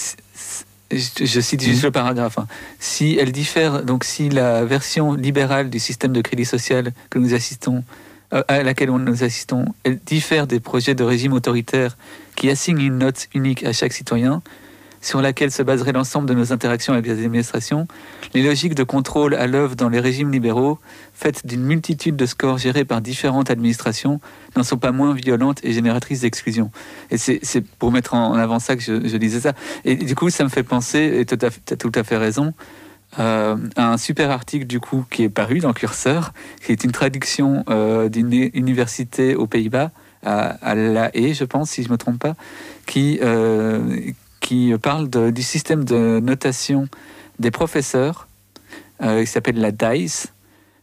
je, je cite juste mmh. le paragraphe. Hein. Si elle diffère, donc si la version libérale du système de crédit social que nous assistons, euh, à laquelle nous assistons, elle diffère des projets de régime autoritaire qui assignent une note unique à chaque citoyen, sur laquelle se baserait l'ensemble de nos interactions avec les administrations, les logiques de contrôle à l'œuvre dans les régimes libéraux, faites d'une multitude de scores gérés par différentes administrations, n'en sont pas moins violentes et génératrices d'exclusion. Et c'est, c'est pour mettre en avant ça que je, je disais ça. Et du coup, ça me fait penser, et tu as tout à fait raison, euh, à un super article du coup qui est paru dans Curseur, qui est une traduction euh, d'une université aux Pays-Bas, à, à La Haye, je pense, si je ne me trompe pas, qui... Euh, qui parle de, du système de notation des professeurs, euh, qui s'appelle la D I C E,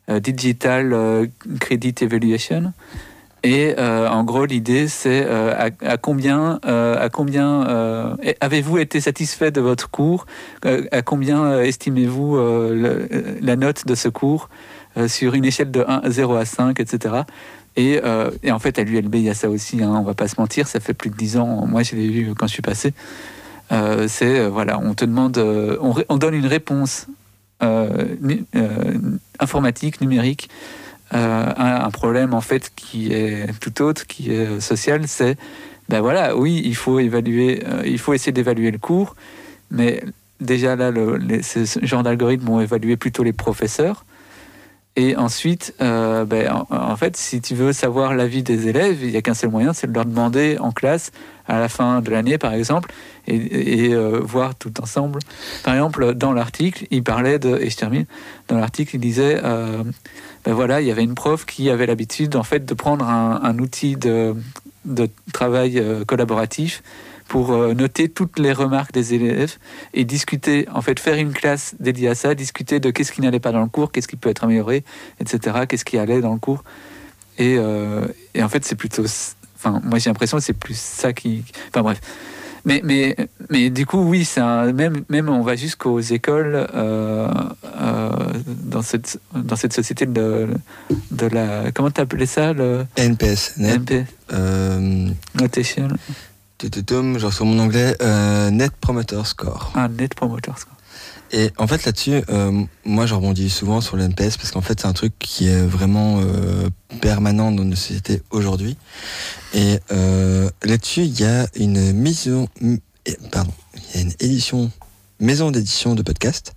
euh, Digital euh, Credit Evaluation. Et euh, en gros, l'idée, c'est euh, à, à combien, euh, à combien euh, avez-vous été satisfait de votre cours, euh, à combien euh, estimez-vous euh, le, la note de ce cours euh, sur une échelle de un, zéro à cinq, et cetera. Et, euh, et en fait, à l'U L B, il y a ça aussi, hein, on va pas se mentir, ça fait plus de dix ans, moi je l'ai vu quand je suis passé. Euh, c'est, euh, voilà, on te demande, euh, on, on donne une réponse euh, nu, euh, informatique, numérique, Euh, un, un problème en fait qui est tout autre, qui est social, c'est ben voilà, oui, il faut évaluer, euh, il faut essayer d'évaluer le cours, mais déjà là, le, les, ce genre d'algorithmes vont évaluer plutôt les professeurs. Et ensuite, euh, ben, en, en fait, si tu veux savoir l'avis des élèves, il n'y a qu'un seul moyen, c'est de leur demander en classe, à la fin de l'année par exemple, et, et euh, voir tout ensemble. Par exemple, dans l'article, il parlait de, et je termine, dans l'article, il disait, euh, ben voilà, il y avait une prof qui avait l'habitude en fait de prendre un, un outil de, de travail euh, collaboratif pour euh, noter toutes les remarques des élèves et discuter, en fait, faire une classe dédiée à ça, discuter de qu'est-ce qui n'allait pas dans le cours, qu'est-ce qui peut être amélioré, et cetera, qu'est-ce qui allait dans le cours. Et, euh, et en fait, c'est plutôt... Enfin, moi, j'ai l'impression que c'est plus ça qui... Enfin, bref. Mais, mais, mais du coup, oui, c'est un, même, même on va jusqu'aux écoles euh, euh, dans, cette, dans cette société de, de la... Comment tu appelais ça le... N P S. Net, N P S. Euh, Notation. Genre sur mon anglais, euh, Net Promoter Score. Ah, Net Promoter Score. Et en fait là-dessus, euh, moi je rebondis souvent sur le N P S parce qu'en fait c'est un truc qui est vraiment euh, permanent dans nos sociétés aujourd'hui. Et euh, là-dessus, il y a une maison, pardon, il y a une édition, maison d'édition de podcast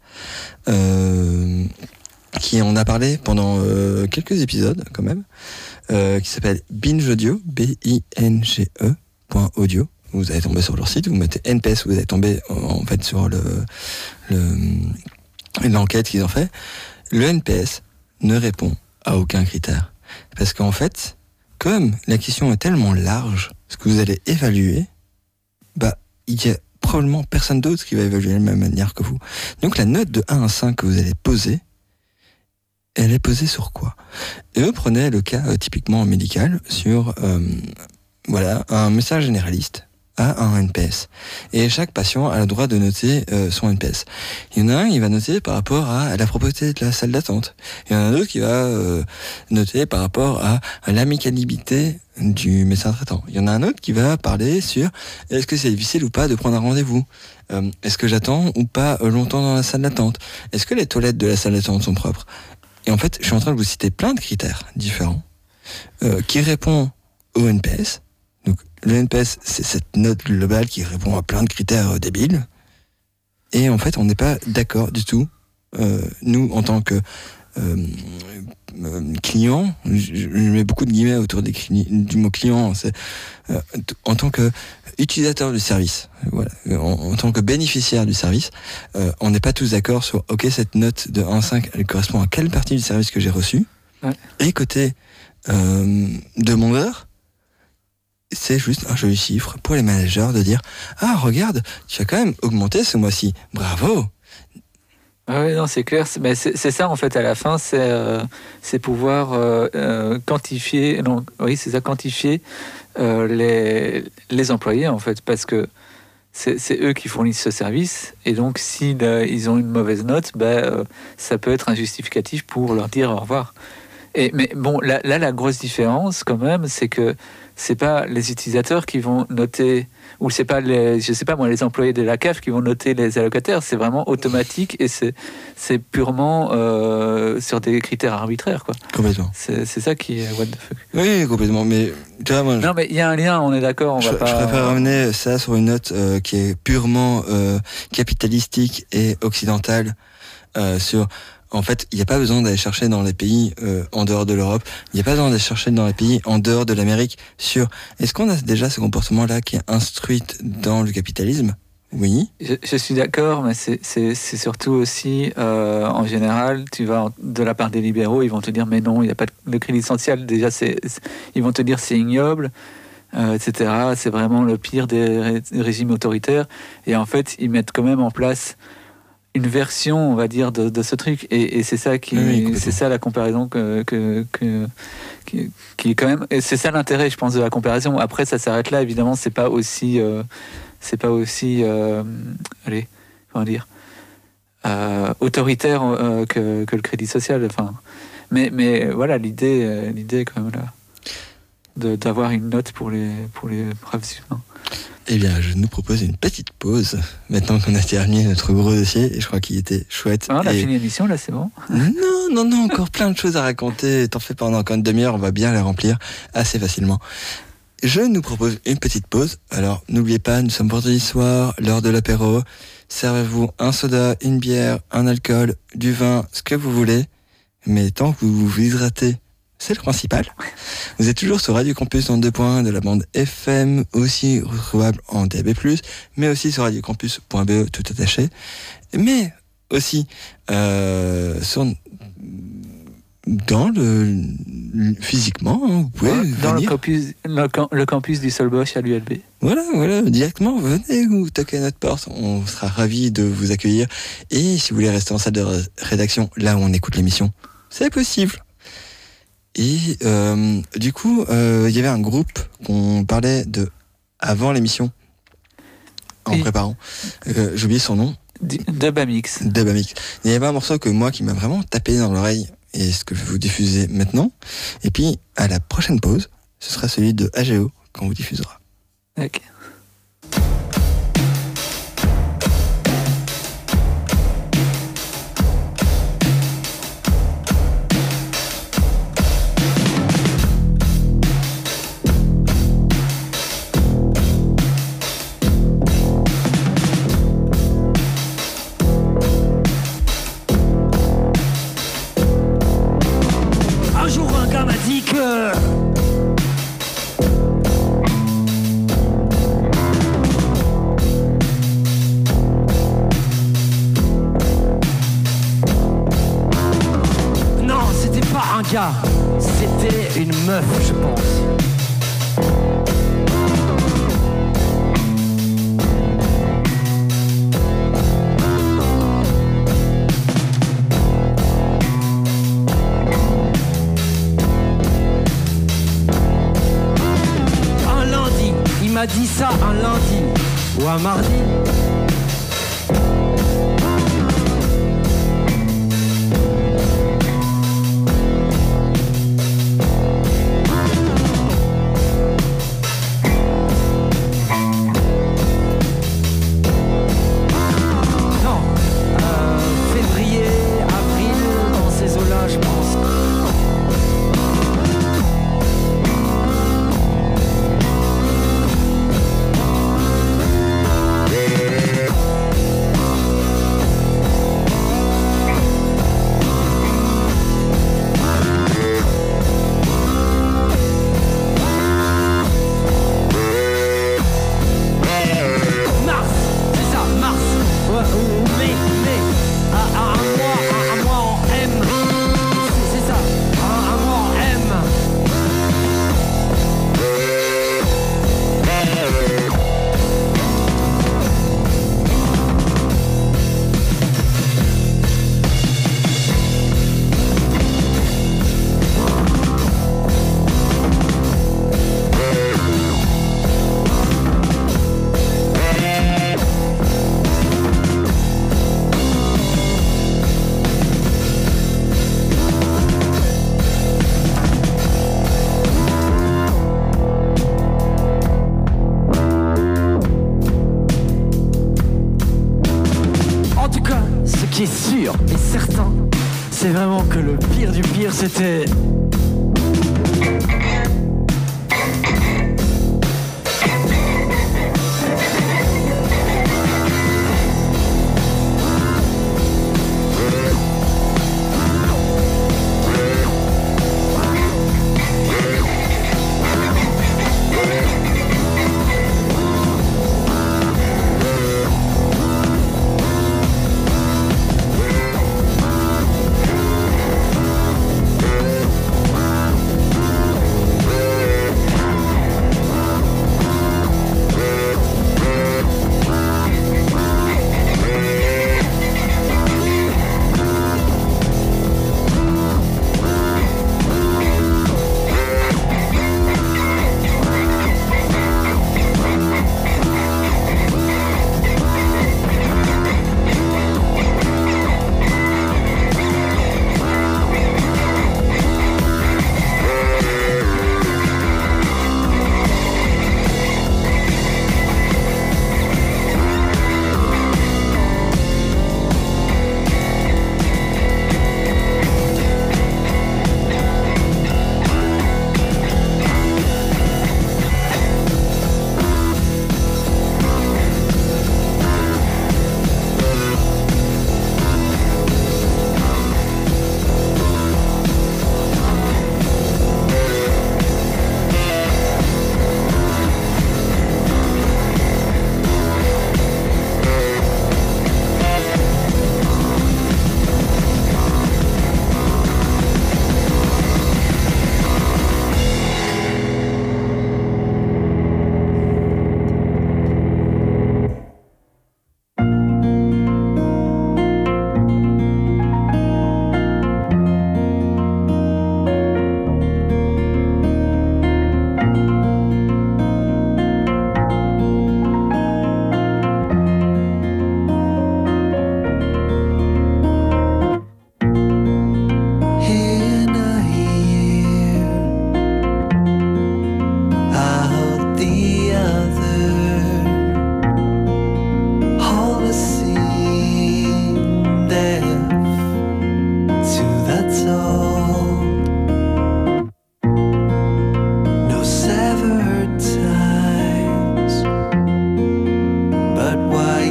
euh, qui en a parlé pendant euh, quelques épisodes quand même, euh, qui s'appelle Binge Audio, B I N G E point audio. Vous allez tomber sur leur site, vous mettez N P S, vous allez tomber en fait sur le, le l'enquête qu'ils ont fait. Le N P S ne répond à aucun critère. Parce qu'en fait, comme la question est tellement large, ce que vous allez évaluer, bah, il y a probablement personne d'autre qui va évaluer de la même manière que vous. Donc la note de un à cinq que vous allez poser, elle est posée sur quoi? Et eux prenaient le cas euh, typiquement médical sur euh, voilà, un médecin généraliste a un N P S. Et chaque patient a le droit de noter euh, son N P S. Il y en a un, il va noter par rapport à la propreté de la salle d'attente. Il y en a un autre qui va euh, noter par rapport à, à l'amicabilité du médecin traitant. Il y en a un autre qui va parler sur est-ce que c'est difficile ou pas de prendre un rendez-vous, euh, est-ce que j'attends ou pas longtemps dans la salle d'attente, est-ce que les toilettes de la salle d'attente sont propres. Et en fait, je suis en train de vous citer plein de critères différents euh, qui répondent au N P S. Donc, le N P S, c'est cette note globale qui répond à plein de critères euh, débiles. Et en fait, on n'est pas d'accord du tout. Euh, nous, en tant que euh, euh, client, je, je mets beaucoup de guillemets autour des, du mot client, c'est, euh, en tant que utilisateur du service, voilà, en, en tant que bénéficiaire du service, euh, on n'est pas tous d'accord sur, ok, cette note de un à cinq, elle correspond à quelle partie du service que j'ai reçu. Ouais. Et côté euh, demandeur, c'est juste un joli chiffre pour les managers de dire « Ah, regarde, tu as quand même augmenté ce mois-ci. Bravo !» Ah oui, non, c'est clair. C'est, mais c'est, c'est ça, en fait, à la fin, c'est, euh, c'est pouvoir euh, euh, quantifier, non, oui, c'est ça, quantifier euh, les, les employés, en fait, parce que c'est, c'est eux qui fournissent ce service, et donc, si là, ils ont une mauvaise note, ben, euh, ça peut être un justificatif pour leur dire au revoir. Et, mais bon, là, là, la grosse différence, quand même, c'est que c'est pas les utilisateurs qui vont noter, ou c'est pas les, je sais pas moi, les employés de la C A F qui vont noter les allocataires. C'est vraiment automatique et c'est, c'est purement euh, sur des critères arbitraires, quoi. Complètement. C'est, c'est ça qui est what the fuck. Oui, complètement. Mais tu vois, moi, non, je, mais il y a un lien, on est d'accord. On je, va pas. Je préfère ramener ça sur une note euh, qui est purement euh, capitalistique et occidentale euh, sur. En fait, il n'y a pas besoin d'aller chercher dans les pays euh, en dehors de l'Europe, il n'y a pas besoin d'aller chercher dans les pays en dehors de l'Amérique sur est-ce qu'on a déjà ce comportement-là qui est instruit dans le capitalisme ? Oui. Je, je suis d'accord, mais c'est, c'est, c'est surtout aussi, euh, en général, tu vas de la part des libéraux, ils vont te dire mais non, il n'y a pas de le crédit social, déjà, c'est, c'est, ils vont te dire c'est ignoble, euh, et cetera. C'est vraiment le pire des, ré, des régimes autoritaires. Et en fait, ils mettent quand même en place une version, on va dire, de, de ce truc. Et, et c'est ça qui, oui, c'est ça la comparaison que, que, que qui, qui est quand même. Et c'est ça l'intérêt, je pense, de la comparaison. Après, ça s'arrête là. Évidemment, c'est pas aussi, euh, c'est pas aussi, euh, allez, comment dire, euh, autoritaire euh, que, que le crédit social. Enfin, mais, mais voilà, l'idée, euh, l'idée est quand même là, de, d'avoir une note pour les, pour les braves humains. Eh bien, je nous propose une petite pause, maintenant qu'on a terminé notre gros dossier, et je crois qu'il était chouette. Ah, on a et... fini l'émission, là, c'est bon. Non, non, non, encore plein de choses à raconter. T'en fais pas, en encore une demi-heure, on va bien les remplir assez facilement. Je nous propose une petite pause. Alors, n'oubliez pas, nous sommes vendredi soir, l'heure de l'apéro. Servez-vous un soda, une bière, un alcool, du vin, ce que vous voulez. Mais tant que vous vous hydratez, c'est le principal. Vous êtes toujours sur Radio Campus dans deux points de la bande F M, aussi retrouvable en D A B plus, mais aussi sur radiocampus point b e, tout attaché. Mais aussi euh, sur, dans le physiquement, hein, vous pouvez ouais, dans venir. le campus, le, le campus du Solbosch à l'U L B. Voilà, voilà, directement, venez vous toquez à notre porte, on sera ravis de vous accueillir. Et si vous voulez rester en salle de rédaction, là où on écoute l'émission, c'est possible. Et euh, du coup, euh, il y avait un groupe qu'on parlait de avant l'émission, en oui. préparant. Euh, j'ai oublié son nom. Dubamix. Dubamix. Il y avait un morceau que moi qui m'a vraiment tapé dans l'oreille, et ce que je vais vous diffuser maintenant. Et puis, à la prochaine pause, ce sera celui de A G O qu'on vous diffusera. Ok. C'était une meuf, je pense. Un lundi, il m'a dit ça un lundi ou un mardi. qui est sûr et certain, c'est vraiment que le pire du pire, c'était...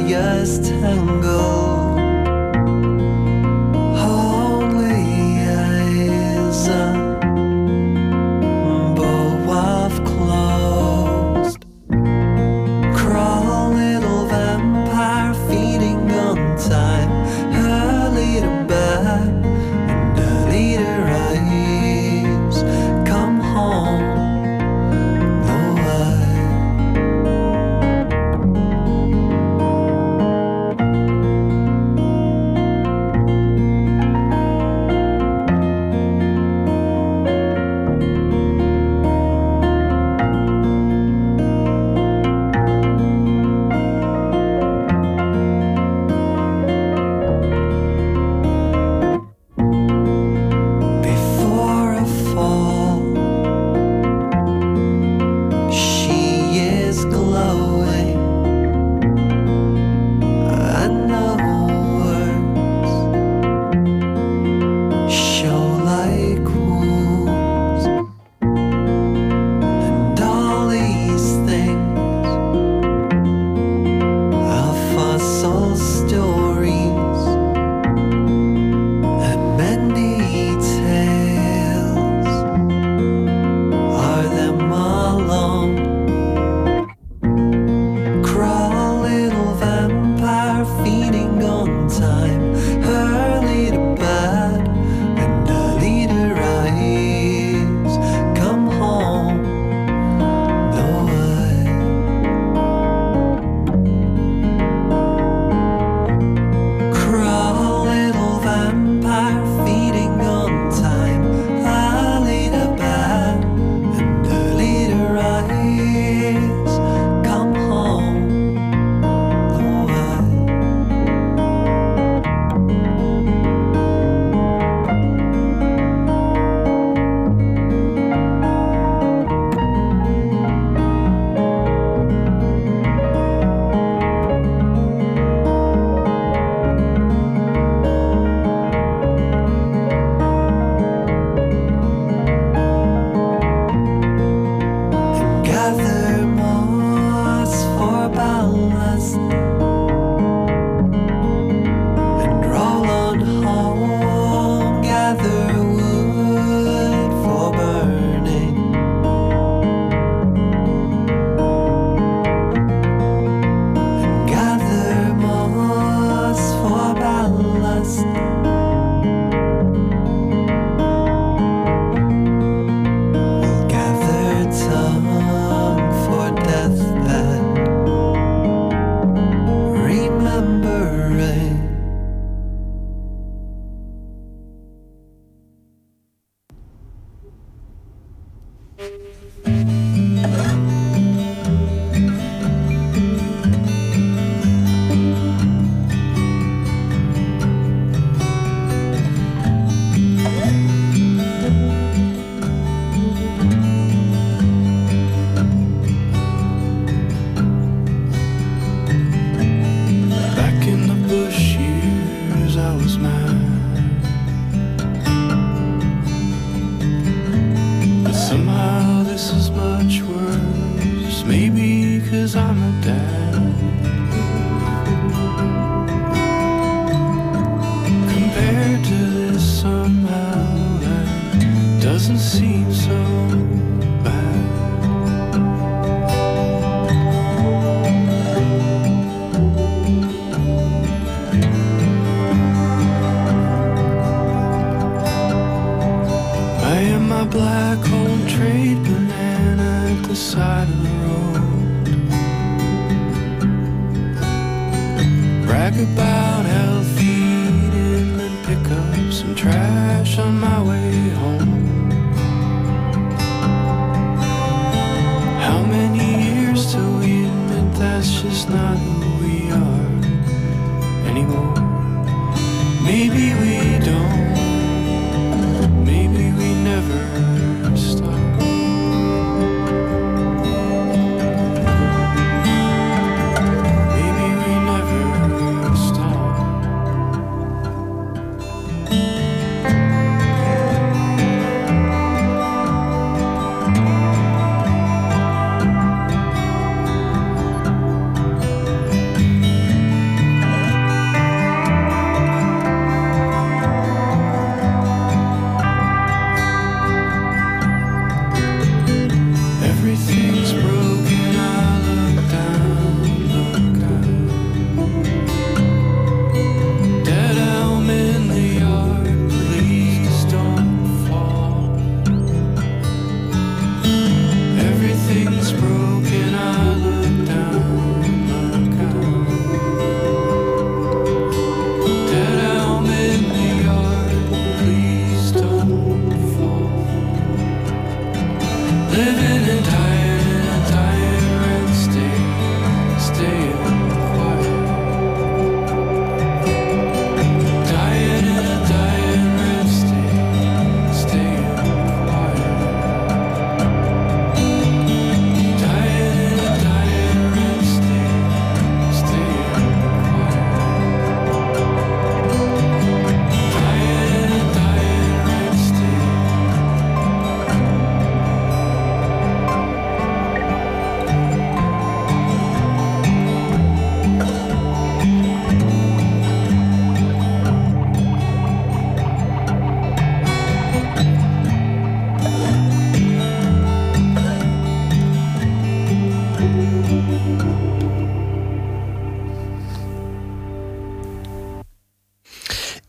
furious tangle.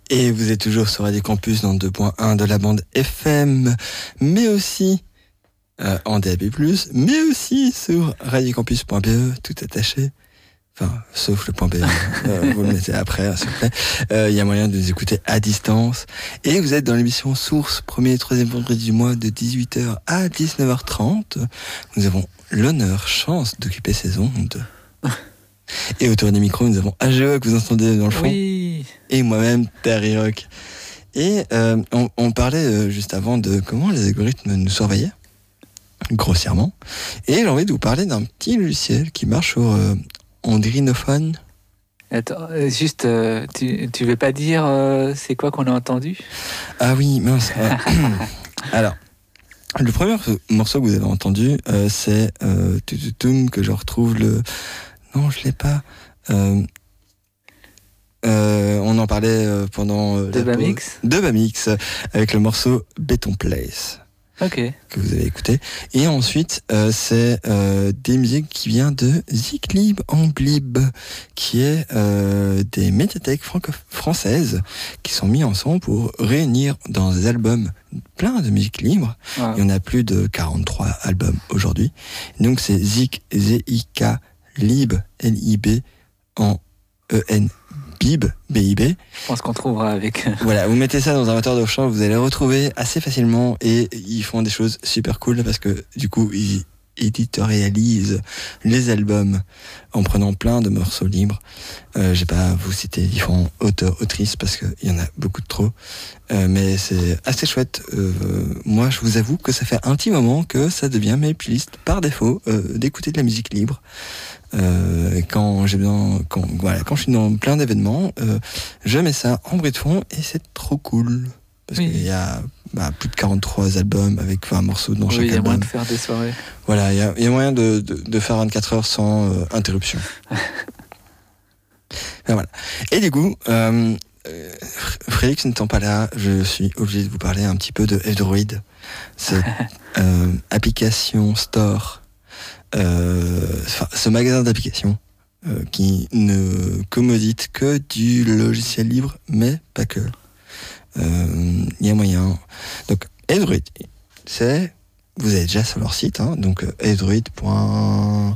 Et vous êtes toujours sur Radio Campus dans deux point un de la bande F M, mais aussi euh, en D A B plus, mais aussi sur radiocampus point b e, tout attaché. Enfin, sauf le point B E, euh, vous le mettez après, hein, s'il vous plaît. Il euh, y a moyen de nous écouter à distance. Et vous êtes dans l'émission Source, premier et troisième vendredi du mois, de dix-huit heures à dix-neuf heures trente. Nous avons l'honneur, chance d'occuper ces ondes. Et autour des micros, nous avons A G E que vous entendez dans le fond. Oui. Et moi-même, Terry Rock. Et euh, on, on parlait euh, juste avant de comment les algorithmes nous surveillaient, grossièrement. Et j'ai envie de vous parler d'un petit logiciel qui marche sur euh, Andrinophone. Attends, euh, juste, euh, tu, tu veux pas dire euh, c'est quoi qu'on a entendu? Ah oui, mince. Euh, alors, le premier morceau que vous avez entendu, euh, c'est euh, Tututum, que je retrouve le... Non, je l'ai pas. Euh, euh, on en parlait euh, pendant... Euh, de Bamix De Bamix, avec le morceau Béton Place. Ok. Que vous avez écouté. Et ensuite, euh, c'est euh, des musiques qui viennent de Ziklib en Glib, qui est euh, des médiathèques franco- françaises qui sont mis ensemble pour réunir dans des albums plein de musique libre. Wow. Il y en a plus de quarante-trois albums aujourd'hui. Donc c'est Zik, Z-I-K, Lib, L-I-B, en E-N, Bib, B I B. Je pense qu'on trouvera avec. Voilà, vous mettez ça dans un moteur de recherche, vous allez les retrouver assez facilement et ils font des choses super cool parce que du coup, ils éditorialisent les albums en prenant plein de morceaux libres. Euh, j'ai pas à vous citer différents auteurs, autrices parce qu'il y en a beaucoup de trop. Euh, mais c'est assez chouette. Euh, moi, je vous avoue que ça fait un petit moment que ça devient mes playlists par défaut euh, d'écouter de la musique libre. Euh, quand j'ai besoin, quand, voilà, quand je suis dans plein d'événements, euh, je mets ça en bruit de fond et c'est trop cool. Parce oui. qu'il y a bah, plus de quarante-trois albums avec vingt morceaux dans oui, chaque album. Il y a moyen de faire des soirées. Voilà, il y a, il y a moyen de, de, de faire vingt-quatre heures sans euh, interruption. Ben voilà. Et du coup, euh, euh, Félix n'étant pas là, je suis obligé de vous parler un petit peu de F-Droid. C'est euh, application store, euh, ce magasin d'applications euh, qui ne commodite que du logiciel libre, mais pas que. Il euh, y a moyen. Donc, F-Droid, c'est... Vous êtes déjà sur leur site, hein, donc f droid point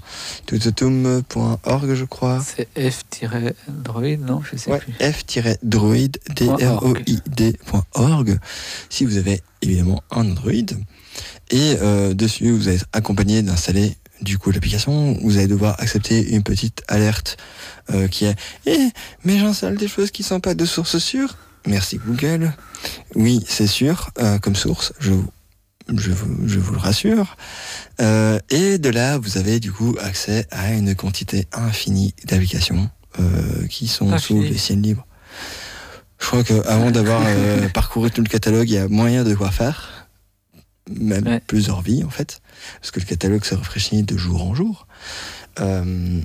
org, je crois. C'est F-Droid, non, je sais ouais, plus. F-Droid, D R O I D point org, si vous avez évidemment un Android. Et euh, dessus, vous allez être accompagné d'installer du coup l'application. Vous allez devoir accepter une petite alerte euh, qui est « Eh, mais j'installe des choses qui ne sont pas de source sûre ». Merci Google. Oui, c'est sûr, euh, comme source, je vous Je vous, je vous le rassure. Euh, et de là, vous avez du coup accès à une quantité infinie d'applications euh, qui sont Infini. sous le ciel libre. Je crois qu'avant d'avoir euh, parcouru tout le catalogue, il y a moyen de quoi faire. Même ouais. plusieurs vies, en fait. Parce que le catalogue se rafraîchit de jour en jour. Euh,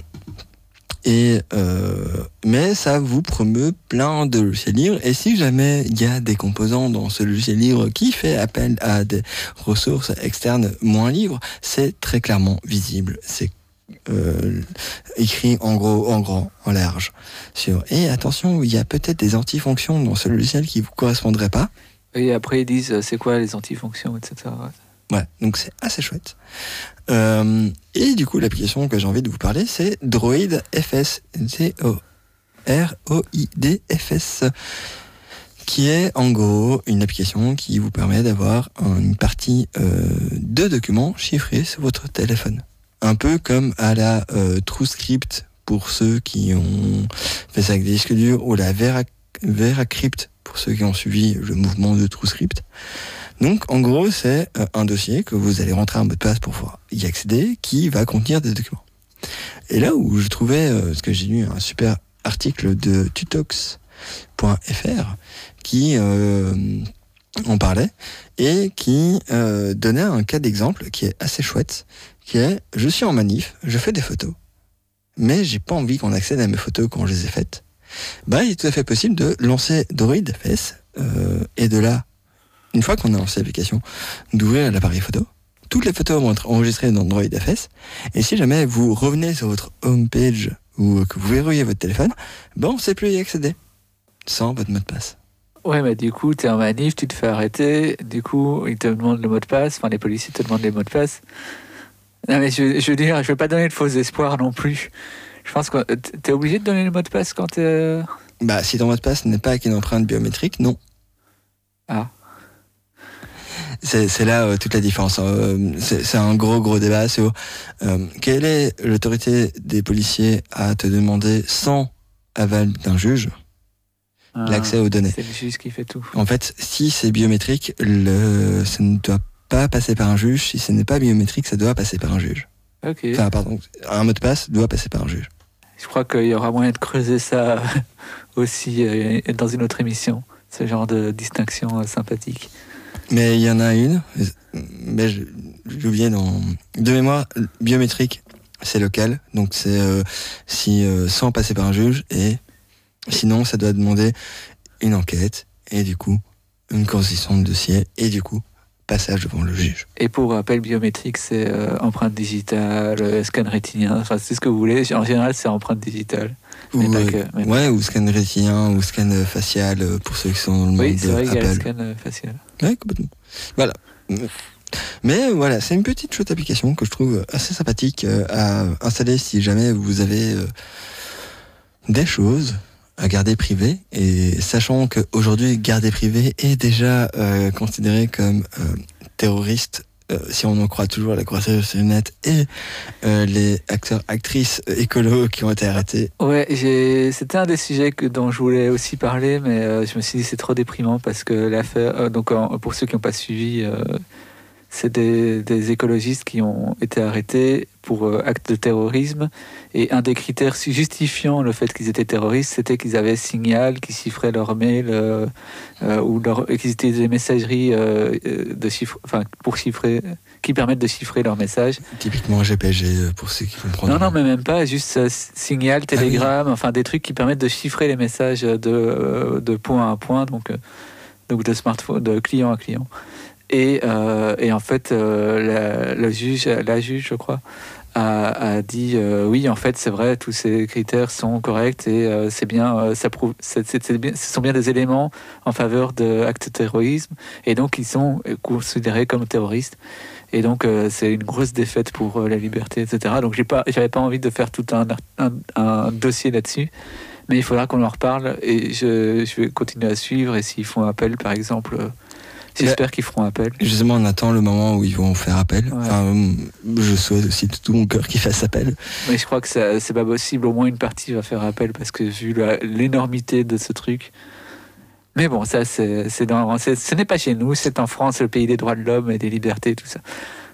Et euh, mais ça vous promeut plein de logiciels libres. Et si jamais il y a des composants dans ce logiciel libre qui fait appel à des ressources externes moins libres, c'est très clairement visible. C'est euh, écrit en gros, en grand, en large. Sur. Et attention, il y a peut-être des antifonctions dans ce logiciel qui vous correspondraient pas. Et après ils disent c'est quoi les antifonctions, et cetera. Ouais, donc c'est assez chouette. Euh, et du coup, l'application que j'ai envie de vous parler, c'est Droid F S, D O R O I D F S, qui est en gros une application qui vous permet d'avoir une partie euh, de documents chiffrés sur votre téléphone. Un peu comme à la euh, TrueScript pour ceux qui ont fait ça avec des disques durs, ou la Vera, VeraCrypt pour ceux qui ont suivi le mouvement de TrueScript. Donc, en gros, c'est un dossier que vous allez rentrer un mot de passe pour pouvoir y accéder, qui va contenir des documents. Et là où je trouvais, euh, parce que j'ai lu un super article de tutox point f r qui euh, en parlait et qui euh, donnait un cas d'exemple qui est assez chouette, qui est « Je suis en manif, je fais des photos, mais j'ai pas envie qu'on accède à mes photos quand je les ai faites. » Ben, il est tout à fait possible de lancer Droid F S euh, et de là, une fois qu'on a lancé l'application, d'ouvrir l'appareil photo. Toutes les photos vont être enregistrées dans Droid F S. Et si jamais vous revenez sur votre homepage ou que vous verrouillez votre téléphone, ben on ne sait plus y accéder sans votre mot de passe. Ouais, mais du coup, tu es en manif, tu te fais arrêter, du coup, ils te demandent le mot de passe, enfin, les policiers te demandent les mots de passe. Non, mais je, je veux dire, je veux pas donner de faux espoirs non plus. Je pense que t'es obligé de donner le mot de passe quand t'es... Bah, si ton mot de passe n'est pas avec une empreinte biométrique, non. Ah. C'est, c'est là euh, toute la différence. Euh, c'est, c'est un gros, gros débat. C'est euh, quelle est l'autorité des policiers à te demander, sans aval d'un juge, Ah, l'accès aux données. C'est le juge qui fait tout. En fait, si c'est biométrique, le, ça ne doit pas passer par un juge. Si ce n'est pas biométrique, ça doit passer par un juge. Ok. Enfin, pardon, un mot de passe doit passer par un juge. Je crois qu'il y aura moyen de creuser ça aussi euh, dans une autre émission. Ce genre de distinction euh, sympathique. Mais il y en a une, mais je- j'ai oublié dans... De mémoire, biométrique, c'est local. Donc c'est euh, si euh, sans passer par un juge, et sinon ça doit demander une enquête, et du coup, une constitution de dossier, et du coup, passage devant le juge. Et pour rappel, biométrique, c'est euh, empreinte digitale, euh, scan rétinien, enfin c'est ce que vous voulez. En général, c'est empreinte digitale. Mais Ou, pas euh, que, mais- ouais, ou scan rétinien, ou scan euh, facial, euh, pour ceux qui sont dans le monde Oui, c'est vrai qu'il y a le Apple. scan euh, facial. Ouais, complètement. Voilà. Mais voilà, c'est une petite chouette application que je trouve assez sympathique euh, à installer si jamais vous avez euh, des choses à garder privées. Et sachant qu'aujourd'hui, garder privé est déjà euh, considéré comme euh, terroriste, euh, si on en croit toujours la croisée sur le net et euh, les acteurs, actrices euh, écolos qui ont été arrêtés. Ouais, j'ai... c'était un des sujets que, dont je voulais aussi parler, mais euh, je me suis dit c'est trop déprimant parce que l'affaire. euh, donc, en- pour ceux qui n'ont pas suivi, euh, c'est des, des écologistes qui ont été arrêtés pour euh, acte de terrorisme. Et un des critères su- justifiant le fait qu'ils étaient terroristes, c'était qu'ils avaient Signal qui chiffrait leurs mails euh, euh, ou leur, et qu'ils utilisaient des messageries euh, euh, de chiffre, enfin, pour chiffrer, qui permettent de chiffrer leurs messages. Typiquement G P G, euh, pour ceux qui comprennent. Non, non, mais même pas, juste euh, Signal, oui. Telegram, enfin des trucs qui permettent de chiffrer les messages de, euh, de point à point, donc, euh, donc de smartphone, de client à client. Et, euh, et en fait, euh, la, le juge, la juge, je crois, a, a dit euh, oui, en fait, c'est vrai, tous ces critères sont corrects et euh, c'est bien, euh, ça prouve, c'est, c'est, c'est bien, ce sont bien des éléments en faveur d'actes de terrorisme, et donc ils sont considérés comme terroristes. Et donc euh, c'est une grosse défaite pour euh, la liberté, et cetera. Donc j'ai pas, j'avais pas envie de faire tout un, un, un dossier là-dessus, mais il faudra qu'on en reparle et je, je vais continuer à suivre. Et s'ils font appel, par exemple, euh, j'espère qu'ils feront appel. Justement, on attend le moment où ils vont faire appel. Ouais. Enfin, euh, je souhaite aussi de tout mon cœur qu'ils fassent appel. Mais je crois que ça, c'est pas possible. Au moins une partie va faire appel parce que vu la- l'énormité de ce truc. Mais bon, ça, c'est, c'est dans, c'est, ce n'est pas chez nous. C'est en France, le pays des droits de l'homme et des libertés, tout ça.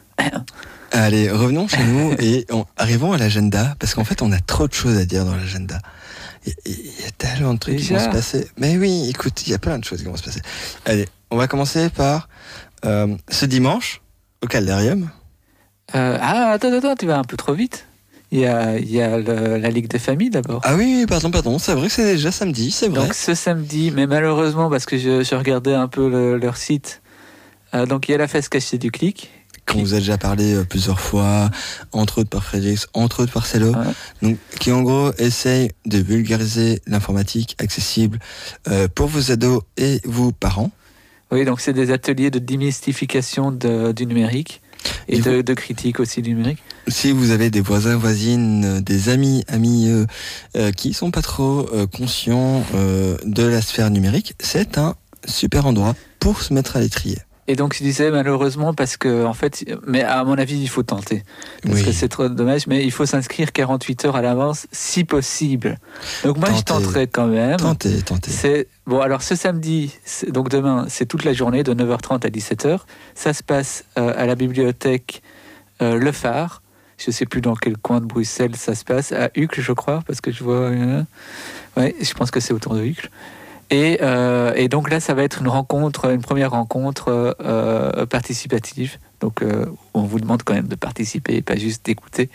Allez, revenons chez nous et on, arrivons à l'agenda, parce qu'en fait, on a trop de choses à dire dans l'agenda. Il y, il y a tellement de trucs qui Déjà vont se passer. Mais oui, écoute, il y a plein de choses qui vont se passer. Allez, on va commencer par euh, ce dimanche, au Caldarium. Euh, ah, attends, attends, tu vas un peu trop vite. Il y a, il y a le- la Ligue des familles d'abord. Ah oui, oui, pardon, pardon, c'est vrai que c'est déjà samedi, c'est vrai. Donc ce samedi, mais malheureusement, parce que je, je regardais un peu le- leur site, euh, donc il y a la face cachée du clic. Qu'on vous a déjà parlé euh, plusieurs fois, entre autres par Frédéric, entre autres par Cello, Ouais. donc, qui en gros essaye de vulgariser l'informatique accessible euh, pour vos ados et vos parents. Oui, donc c'est des ateliers de démystification de- du numérique et Et de, de critique aussi du numérique. Si vous avez des voisins, voisines, euh, des amis, amis euh, euh, qui sont pas trop euh, conscients euh, de la sphère numérique, c'est un super endroit pour se mettre à l'étrier. Et donc je disais malheureusement parce que en fait, mais à mon avis il faut tenter parce Oui. que c'est trop dommage, mais il faut s'inscrire quarante-huit heures à l'avance si possible. Donc moi je Tentez. tenterai quand même. Tentez, tentez. C'est bon. Alors ce samedi, c'est- donc demain, c'est toute la journée de neuf heures trente à dix-sept heures. Ça se passe euh, à la bibliothèque euh, Le Phare. Je sais plus dans quel coin de Bruxelles ça se passe. À Uccle, je crois, parce que je vois. Euh, ouais, je pense que c'est autour de Uccle. Et, euh, et donc là, ça va être une rencontre, une première rencontre euh, participative. Donc, euh, on vous demande quand même de participer, pas juste d'écouter.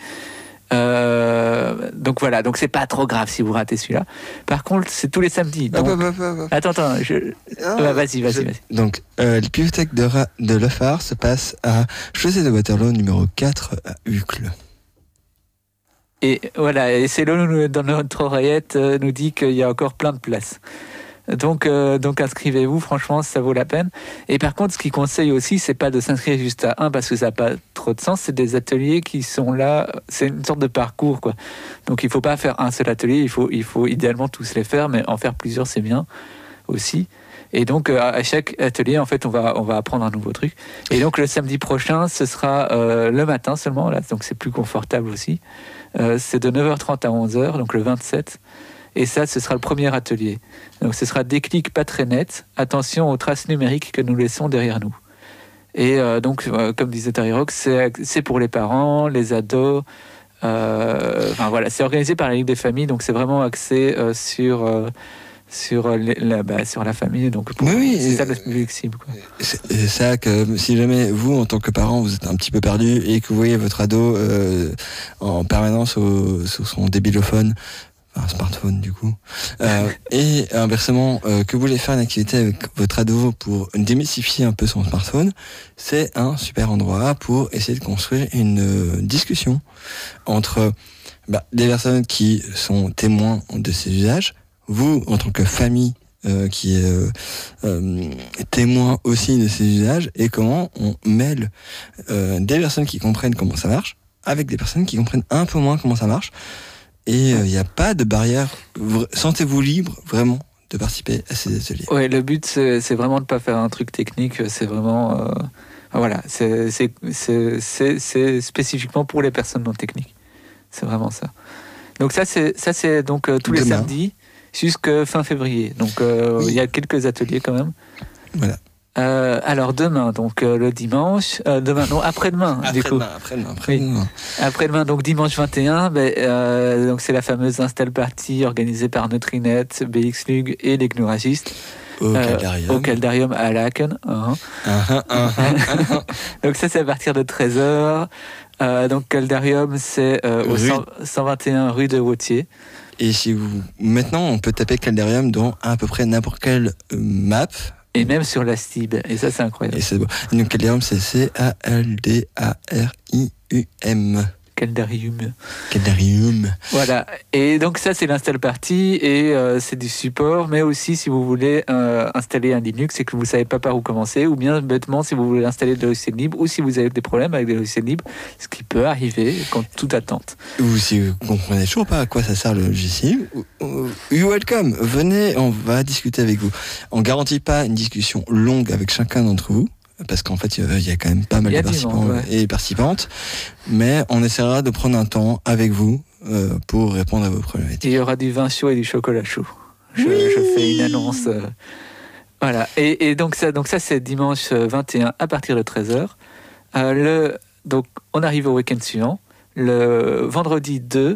Euh, donc voilà, donc c'est pas trop grave si vous ratez celui-là. Par contre, c'est tous les samedis. Donc... Hop, hop, hop, hop. Attends, attends, je... Ah, Ouais, vas-y, vas-y, je- vas-y. Donc, euh, la bibliothèque de, Ra- de Le Phare se passe à Chaussée de Waterloo, numéro quatre, à Uccle. Et voilà, et c'est là où, dans notre oreillette, euh, nous dit qu'il y a encore plein de places. Donc, euh, donc inscrivez-vous, franchement, ça vaut la peine. Et par contre, ce qu'il conseille aussi, c'est pas de s'inscrire juste à un parce que ça n'a pas trop de sens. C'est des ateliers qui sont là, c'est une sorte de parcours, quoi. Donc il faut pas faire un seul atelier, il faut, il faut idéalement tous les faire, mais en faire plusieurs, c'est bien aussi. Et donc euh, à chaque atelier, en fait, on va, on va apprendre un nouveau truc. Et donc le samedi prochain, ce sera euh, le matin seulement, là, donc c'est plus confortable aussi. Euh, c'est de neuf heures trente à onze heures, donc le vingt-sept. Et ça, ce sera le premier atelier. Donc ce sera déclic pas très net. Attention aux traces numériques que nous laissons derrière nous. Et euh, donc, euh, comme disait Terry Rock, c'est, c'est pour les parents, les ados. Euh, enfin voilà, c'est organisé par la Ligue des familles, donc c'est vraiment axé euh, sur... Euh, Sur, les, la, bah, sur la famille, donc pour, oui, c'est ça le public cible, quoi. C'est, c'est ça que si jamais vous, en tant que parent, vous êtes un petit peu perdu et que vous voyez votre ado euh, en permanence au, sur son débilophone, enfin, un smartphone du coup, euh, et inversement euh, que vous voulez faire une activité avec votre ado pour démystifier un peu son smartphone, c'est un super endroit pour essayer de construire une euh, discussion entre bah, des personnes qui sont témoins de ces usages, vous, en tant que famille euh, qui est euh, euh, témoin aussi de ces usages, et comment on mêle euh, des personnes qui comprennent comment ça marche avec des personnes qui comprennent un peu moins comment ça marche. Et il euh, n'y a pas de barrière. Vous, sentez-vous libre, vraiment, de participer à ces ateliers. Ouais, le but, c'est, c'est vraiment de ne pas faire un truc technique. C'est vraiment... Euh, voilà, c'est, c'est, c'est, c'est, c'est spécifiquement pour les personnes non techniques. C'est vraiment ça. Donc ça, c'est, ça, c'est donc euh, tous les Demain. samedis jusqu'à fin février. Donc euh, Oui. il y a quelques ateliers quand même. Voilà. Euh, alors demain, donc euh, le dimanche, euh, demain, non, après-demain, du coup. Après-demain, après-demain, après-demain. Après-demain, donc dimanche vingt et un, ben, euh, donc c'est la fameuse Install Party organisée par Neutrinet, B X Lug et les Gnouragistes. Au euh, Caldarium. Au Caldarium à Laken. Hein. Uh-huh, uh-huh, uh-huh. Donc ça, c'est à partir de treize heures. Euh, donc Caldarium, c'est euh, au Rue- cent, cent vingt et un rue de Wautier. Et si vous... Maintenant, on peut taper Caldarium dans à peu près n'importe quelle euh, map. Et même sur la S T I B. Et ça, c'est incroyable. Et c'est beau. Donc Caldarium, c'est C A L D A R I U M. Caldarium. Caldarium. Voilà. Et donc ça, c'est l'install party et euh, c'est du support. Mais aussi, si vous voulez euh, installer un Linux et que vous ne savez pas par où commencer, ou bien bêtement, si vous voulez installer des logiciels libres, ou si vous avez des problèmes avec des logiciels libres, ce qui peut arriver quand tout attente. Ou si vous comprenez toujours pas à quoi ça sert le logiciel, you welcome. Venez, on va discuter avec vous. On garantit pas une discussion longue avec chacun d'entre vous, parce qu'en fait, il y a quand même pas mal Il y de a du participants monde, ouais. et participantes, mais on essaiera de prendre un temps avec vous euh, pour répondre à vos problématiques. Et il y aura du vin chaud et du chocolat chaud. Je, je fais une annonce. euh, Voilà. Et, et donc ça, donc ça c'est dimanche vingt et un à partir de treize heures. Euh, le, donc on arrive au week-end suivant. Le vendredi deux,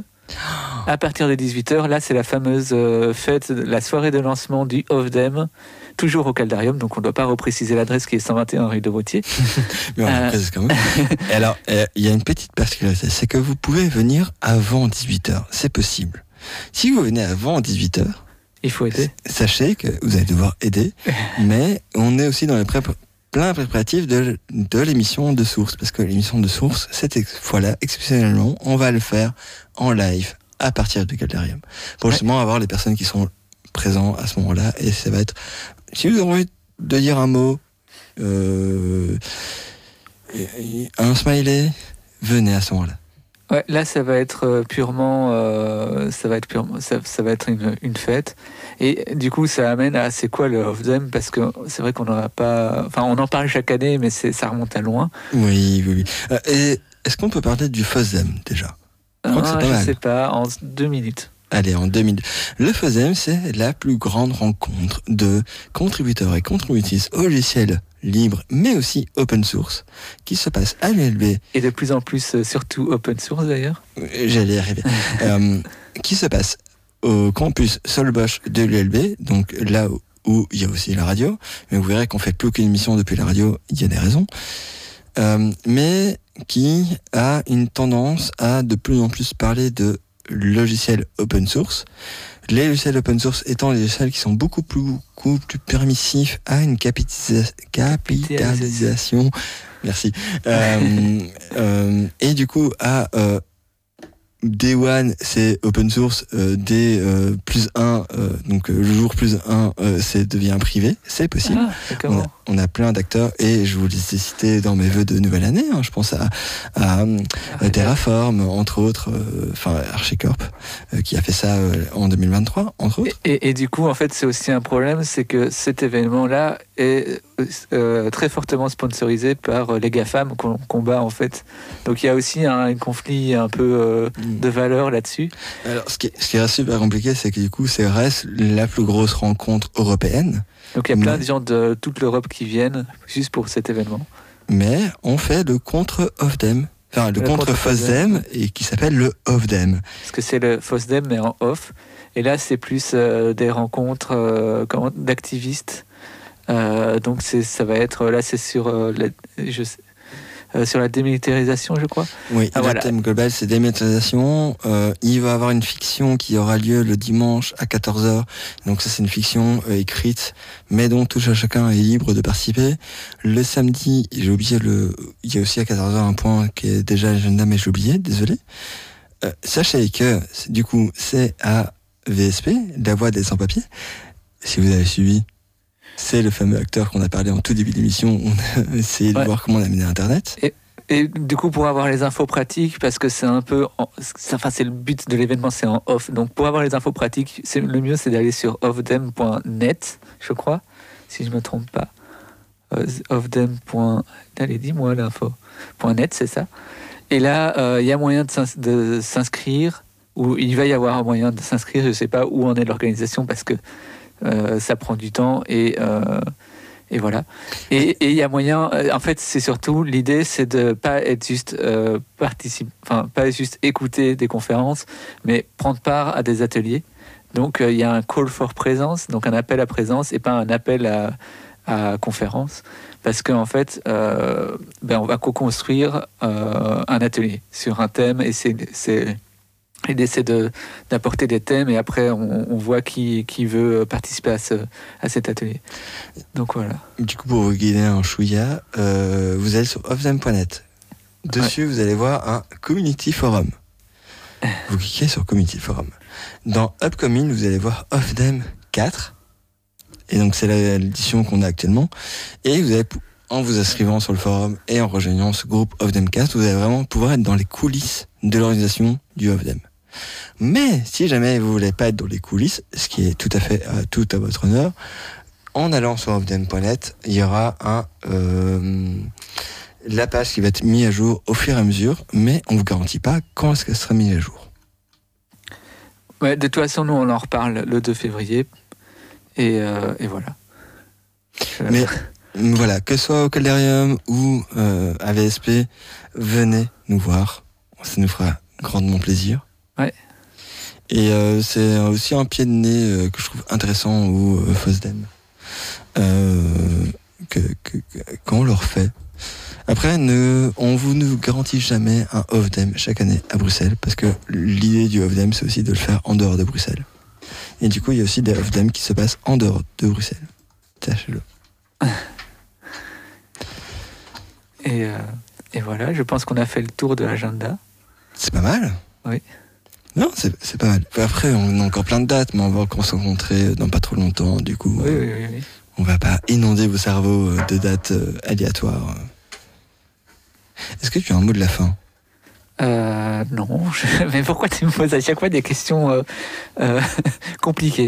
à partir de dix-huit heures, là c'est la fameuse euh, fête, la soirée de lancement du O V D E M, toujours au Caldarium, donc on ne doit pas repréciser l'adresse qui est cent vingt et un rue de Wautier. Mais on Euh. la précise quand même. Et alors, euh, il y a une petite particularité, c'est que vous pouvez venir avant dix-huit heures. C'est possible. Si vous venez avant dix-huit heures, Il faut aider. sachez que vous allez devoir aider, mais on est aussi dans les pré- plein préparatifs de, de l'émission de Source, parce que l'émission de Source, cette ex- fois-là, exceptionnellement, on va le faire en live à partir du Caldarium, pour justement avoir les personnes qui sont présentes à ce moment-là, et ça va être, si vous avez envie de dire un mot, euh, un smiley, venez à ce moment-là. Ouais, là, ça va être euh, purement, euh, ça va être purement, ça, ça va être une, une fête. Et du coup, ça amène à c'est quoi le O V D E M, parce que c'est vrai qu'on n'en a pas, enfin, on en parle chaque année, mais c'est, ça remonte à loin. Oui, oui, oui. Euh, et est-ce qu'on peut parler du FOSDEM déjà? Je crois que c'est Ah, pas je mal. sais pas, en deux minutes. Allez, en deux mille. Le FOSDEM, c'est la plus grande rencontre de contributeurs et contributrices au logiciel libre, mais aussi open source, qui se passe à l'U L B. Et de plus en plus, euh, surtout open source d'ailleurs. J'allais y arriver. euh, qui se passe au campus Solbosch de l'U L B, donc là où, où il y a aussi la radio. Mais vous verrez qu'on fait plus qu'une émission depuis la radio, il y a des raisons. Euh, mais qui a une tendance à de plus en plus parler de logiciels open source. Les logiciels open source étant les logiciels qui sont beaucoup plus, beaucoup plus permissifs à une capitisa- capitalisation. Merci. Euh, euh, et du coup, à euh, Day one, c'est open source. Euh, Day euh, plus un, euh, donc euh, le jour plus un, euh, c'est devient privé. C'est possible. Ah, on, a, on a plein d'acteurs et je vous les ai cités dans mes vœux de nouvelle année. Hein. Je pense à, à, à Terraform, entre autres, enfin euh, HashiCorp, euh, qui a fait ça euh, en deux mille vingt-trois, entre autres. Et, et, et du coup, en fait, c'est aussi un problème, c'est que cet événement-là est euh, très fortement sponsorisé par les GAFAM qu'on combat, en fait. Donc il y a aussi un, un conflit un peu euh, mm. de valeurs là-dessus. Alors, ce qui, ce qui est super compliqué, c'est que du coup, c'est reste la plus grosse rencontre européenne. Donc il y a plein mais... de gens de toute l'Europe qui viennent juste pour cet événement. Mais on fait le contre Ofdem, enfin le, le contre, contre FOSDEM, et qui s'appelle le Ofdem. Parce que c'est le FOSDEM mais en off. Et là, c'est plus euh, des rencontres euh, d'activistes. Euh, donc c'est, ça va être là, c'est sur euh, la, je sais, euh, sur la démilitarisation, je crois. Oui, ah, le voilà. thème global, c'est démilitarisation. Euh, il va y avoir une fiction qui aura lieu le dimanche à quatorze heures. Donc ça, c'est une fiction euh, écrite, mais dont tout chacun est libre de participer. Le samedi, j'ai oublié le, il y a aussi à quatorze heures un point qui est déjà l'agenda, mais j'ai oublié, désolé. Euh, sachez que du coup, c'est à V S P, la voix des sans-papiers. Si vous avez suivi. C'est le fameux acteur qu'on a parlé en tout début d'émission. On a essayé de ouais. voir comment on a mené Internet. Et, et du coup, pour avoir les infos pratiques, parce que c'est un peu... En, enfin, c'est le but de l'événement, c'est en off. Donc, pour avoir les infos pratiques, c'est, le mieux, c'est d'aller sur ofdem point net, je crois, si je ne me trompe pas. Euh, ofdem. Allez, dis-moi l'info. .net, c'est ça. Et là, il euh, y a moyen de, s'ins- de s'inscrire, ou il va y avoir un moyen de s'inscrire. Je ne sais pas où en est l'organisation, parce que Euh, ça prend du temps et, euh, et voilà. Et il y a moyen, euh, en fait, c'est surtout, l'idée, c'est de pas être juste euh, participe, enfin, pas juste écouter des conférences, mais prendre part à des ateliers. Donc, il euh, y a un call for présence, donc un appel à présence et pas un appel à, à conférence. Parce qu'en fait, euh, ben, on va co-construire euh, un atelier sur un thème et c'est... c'est L'idée, c'est de, d'apporter des thèmes et après, on, on voit qui, qui veut participer à, ce, à cet atelier. Donc voilà. Du coup, pour vous guider un chouïa, euh, vous allez sur ofdem point net. Dessus, ouais. vous allez voir un Community Forum. Vous cliquez sur Community Forum. Dans Upcoming, vous allez voir Ofdem quatre. Et donc, c'est l'édition qu'on a actuellement. Et vous allez, en vous inscrivant sur le forum et en rejoignant ce groupe Ofdem quatre, vous allez vraiment pouvoir être dans les coulisses de l'organisation du Ofdem. Mais si jamais vous voulez pas être dans les coulisses, ce qui est tout à fait euh, tout à votre honneur, en allant sur ofdem point net, il y aura un euh, la page qui va être mise à jour au fur et à mesure, mais on vous garantit pas quand est-ce qu'elle sera mise à jour. Ouais, de toute façon, nous on en reparle le deux février et, euh, et voilà. Euh... Mais voilà, que ce soit au Calderium ou euh, à V S P, venez nous voir, ça nous fera grandement plaisir. Ouais. Et euh, c'est aussi un pied de nez euh, que je trouve intéressant au euh, FOSDEM. Euh, que, que, que, qu'on leur fait. Après, ne, on vous ne garantit jamais un Ofdem chaque année à Bruxelles, parce que l'idée du Ofdem, c'est aussi de le faire en dehors de Bruxelles. Et du coup, il y a aussi des Ofdem qui se passent en dehors de Bruxelles. Sachez-le. Et, euh, et voilà, je pense qu'on a fait le tour de l'agenda. C'est pas mal. Oui. Non, c'est, c'est pas mal. Après, on a encore plein de dates, mais on va encore se rencontrer dans pas trop longtemps. Du coup, oui, euh, oui, oui, oui. on va pas inonder vos cerveaux de dates euh, aléatoires. Est-ce que tu as un mot de la fin ? Euh, non. Je... Mais pourquoi tu me poses à chaque fois des questions euh, euh, compliquées ?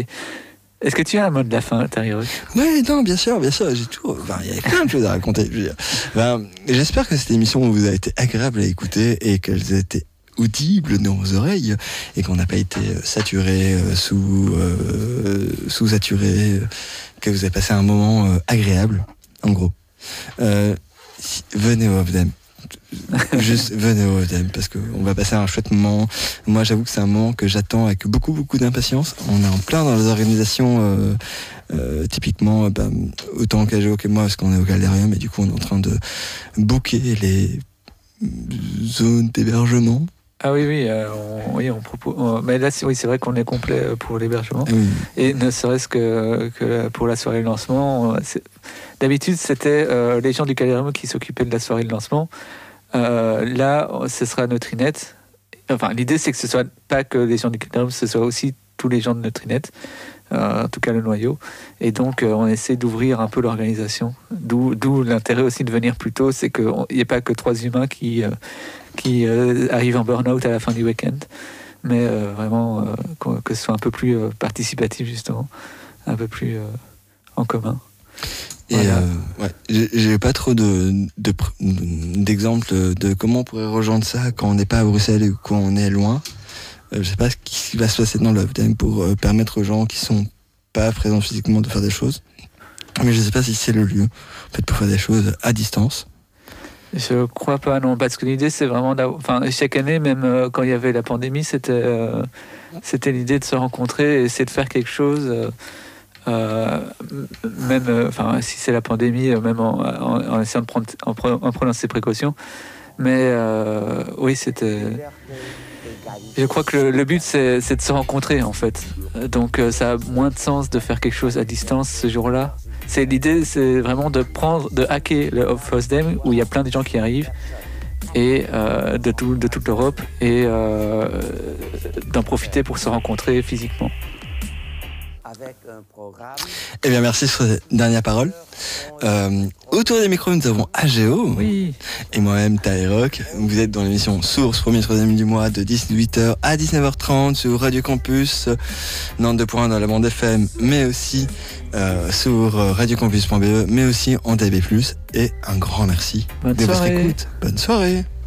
Est-ce que tu as un mot de la fin, Thierry ? Ouais, non, bien sûr, bien sûr. J'ai tout. Enfin, il y a plein de choses à raconter. Je veux dire. Enfin, j'espère que cette émission vous a été agréable à écouter et qu'elles aient été audible dans vos oreilles et qu'on n'a pas été saturé, euh, sous, euh, sous-saturé, euh, que vous avez passé un moment euh, agréable, en gros. Euh, si, venez au Ofdem. Juste venez au Ofdem parce qu'on va passer un chouette moment. Moi, j'avoue que c'est un moment que j'attends avec beaucoup, beaucoup d'impatience. On est en plein dans les organisations, euh, euh, typiquement, bah, autant Kajo que moi, parce qu'on est au Calderium et du coup, on est en train de booker les zones d'hébergement. Ah oui, oui, euh, on, oui, on propose. On, mais là, c'est, oui, c'est vrai qu'on est complet pour l'hébergement. Oui. Et ne serait-ce que, que pour la soirée de lancement. C'est, d'habitude, c'était euh, les gens du Calderium qui s'occupaient de la soirée de lancement. Euh, là, ce sera Neutrinette. enfin, l'idée c'est que ce soit pas que les gens du Kingdom, ce soit aussi tous les gens de Neutrinet, euh, en tout cas le noyau. Et donc, euh, on essaie d'ouvrir un peu l'organisation. D'où, d'où l'intérêt aussi de venir plus tôt, c'est qu'il n'y ait pas que trois humains qui, euh, qui euh, arrivent en burn-out à la fin du week-end, mais euh, vraiment euh, que ce soit un peu plus euh, participatif, justement, un peu plus euh, en commun. Et voilà. euh, ouais, j'ai, j'ai pas trop de, de, d'exemples de comment on pourrait rejoindre ça quand on n'est pas à Bruxelles ou quand on est loin. Euh, je sais pas ce qui va se passer dans le Love pour euh, permettre aux gens qui sont pas présents physiquement de faire des choses. Mais je sais pas si c'est le lieu, en fait, pour faire des choses à distance. Je crois pas, non, parce que l'idée c'est vraiment d'avoir... Enfin, chaque année, même euh, quand il y avait la pandémie, c'était, euh, c'était l'idée de se rencontrer et essayer de faire quelque chose... Euh, Euh, même, euh, enfin, si c'est la pandémie, euh, même en, en, en essayant de prendre, en, en prenant ses précautions. Mais euh, oui, c'était. Je crois que le, le but, c'est, c'est de se rencontrer, en fait. Donc, euh, ça a moins de sens de faire quelque chose à distance ce jour-là. C'est l'idée, c'est vraiment de prendre, de hacker le FOSDEM où il y a plein de gens qui arrivent et euh, de, tout, de toute l'Europe et euh, d'en profiter pour se rencontrer physiquement. Avec un programme. Eh bien, merci sur cette dernière parole. Euh, autour des micros, nous avons A G O. Oui. Et moi-même, Tyrock. Vous êtes dans l'émission Source, premier troisième du mois, de dix-huit heures à dix-neuf heures trente sur Radio Campus, Nantes deux point un dans la bande F M, mais aussi euh, sur radiocampus point b e, mais aussi en D A B plus. Et un grand merci Bonne de soirée. votre écoute. Bonne soirée.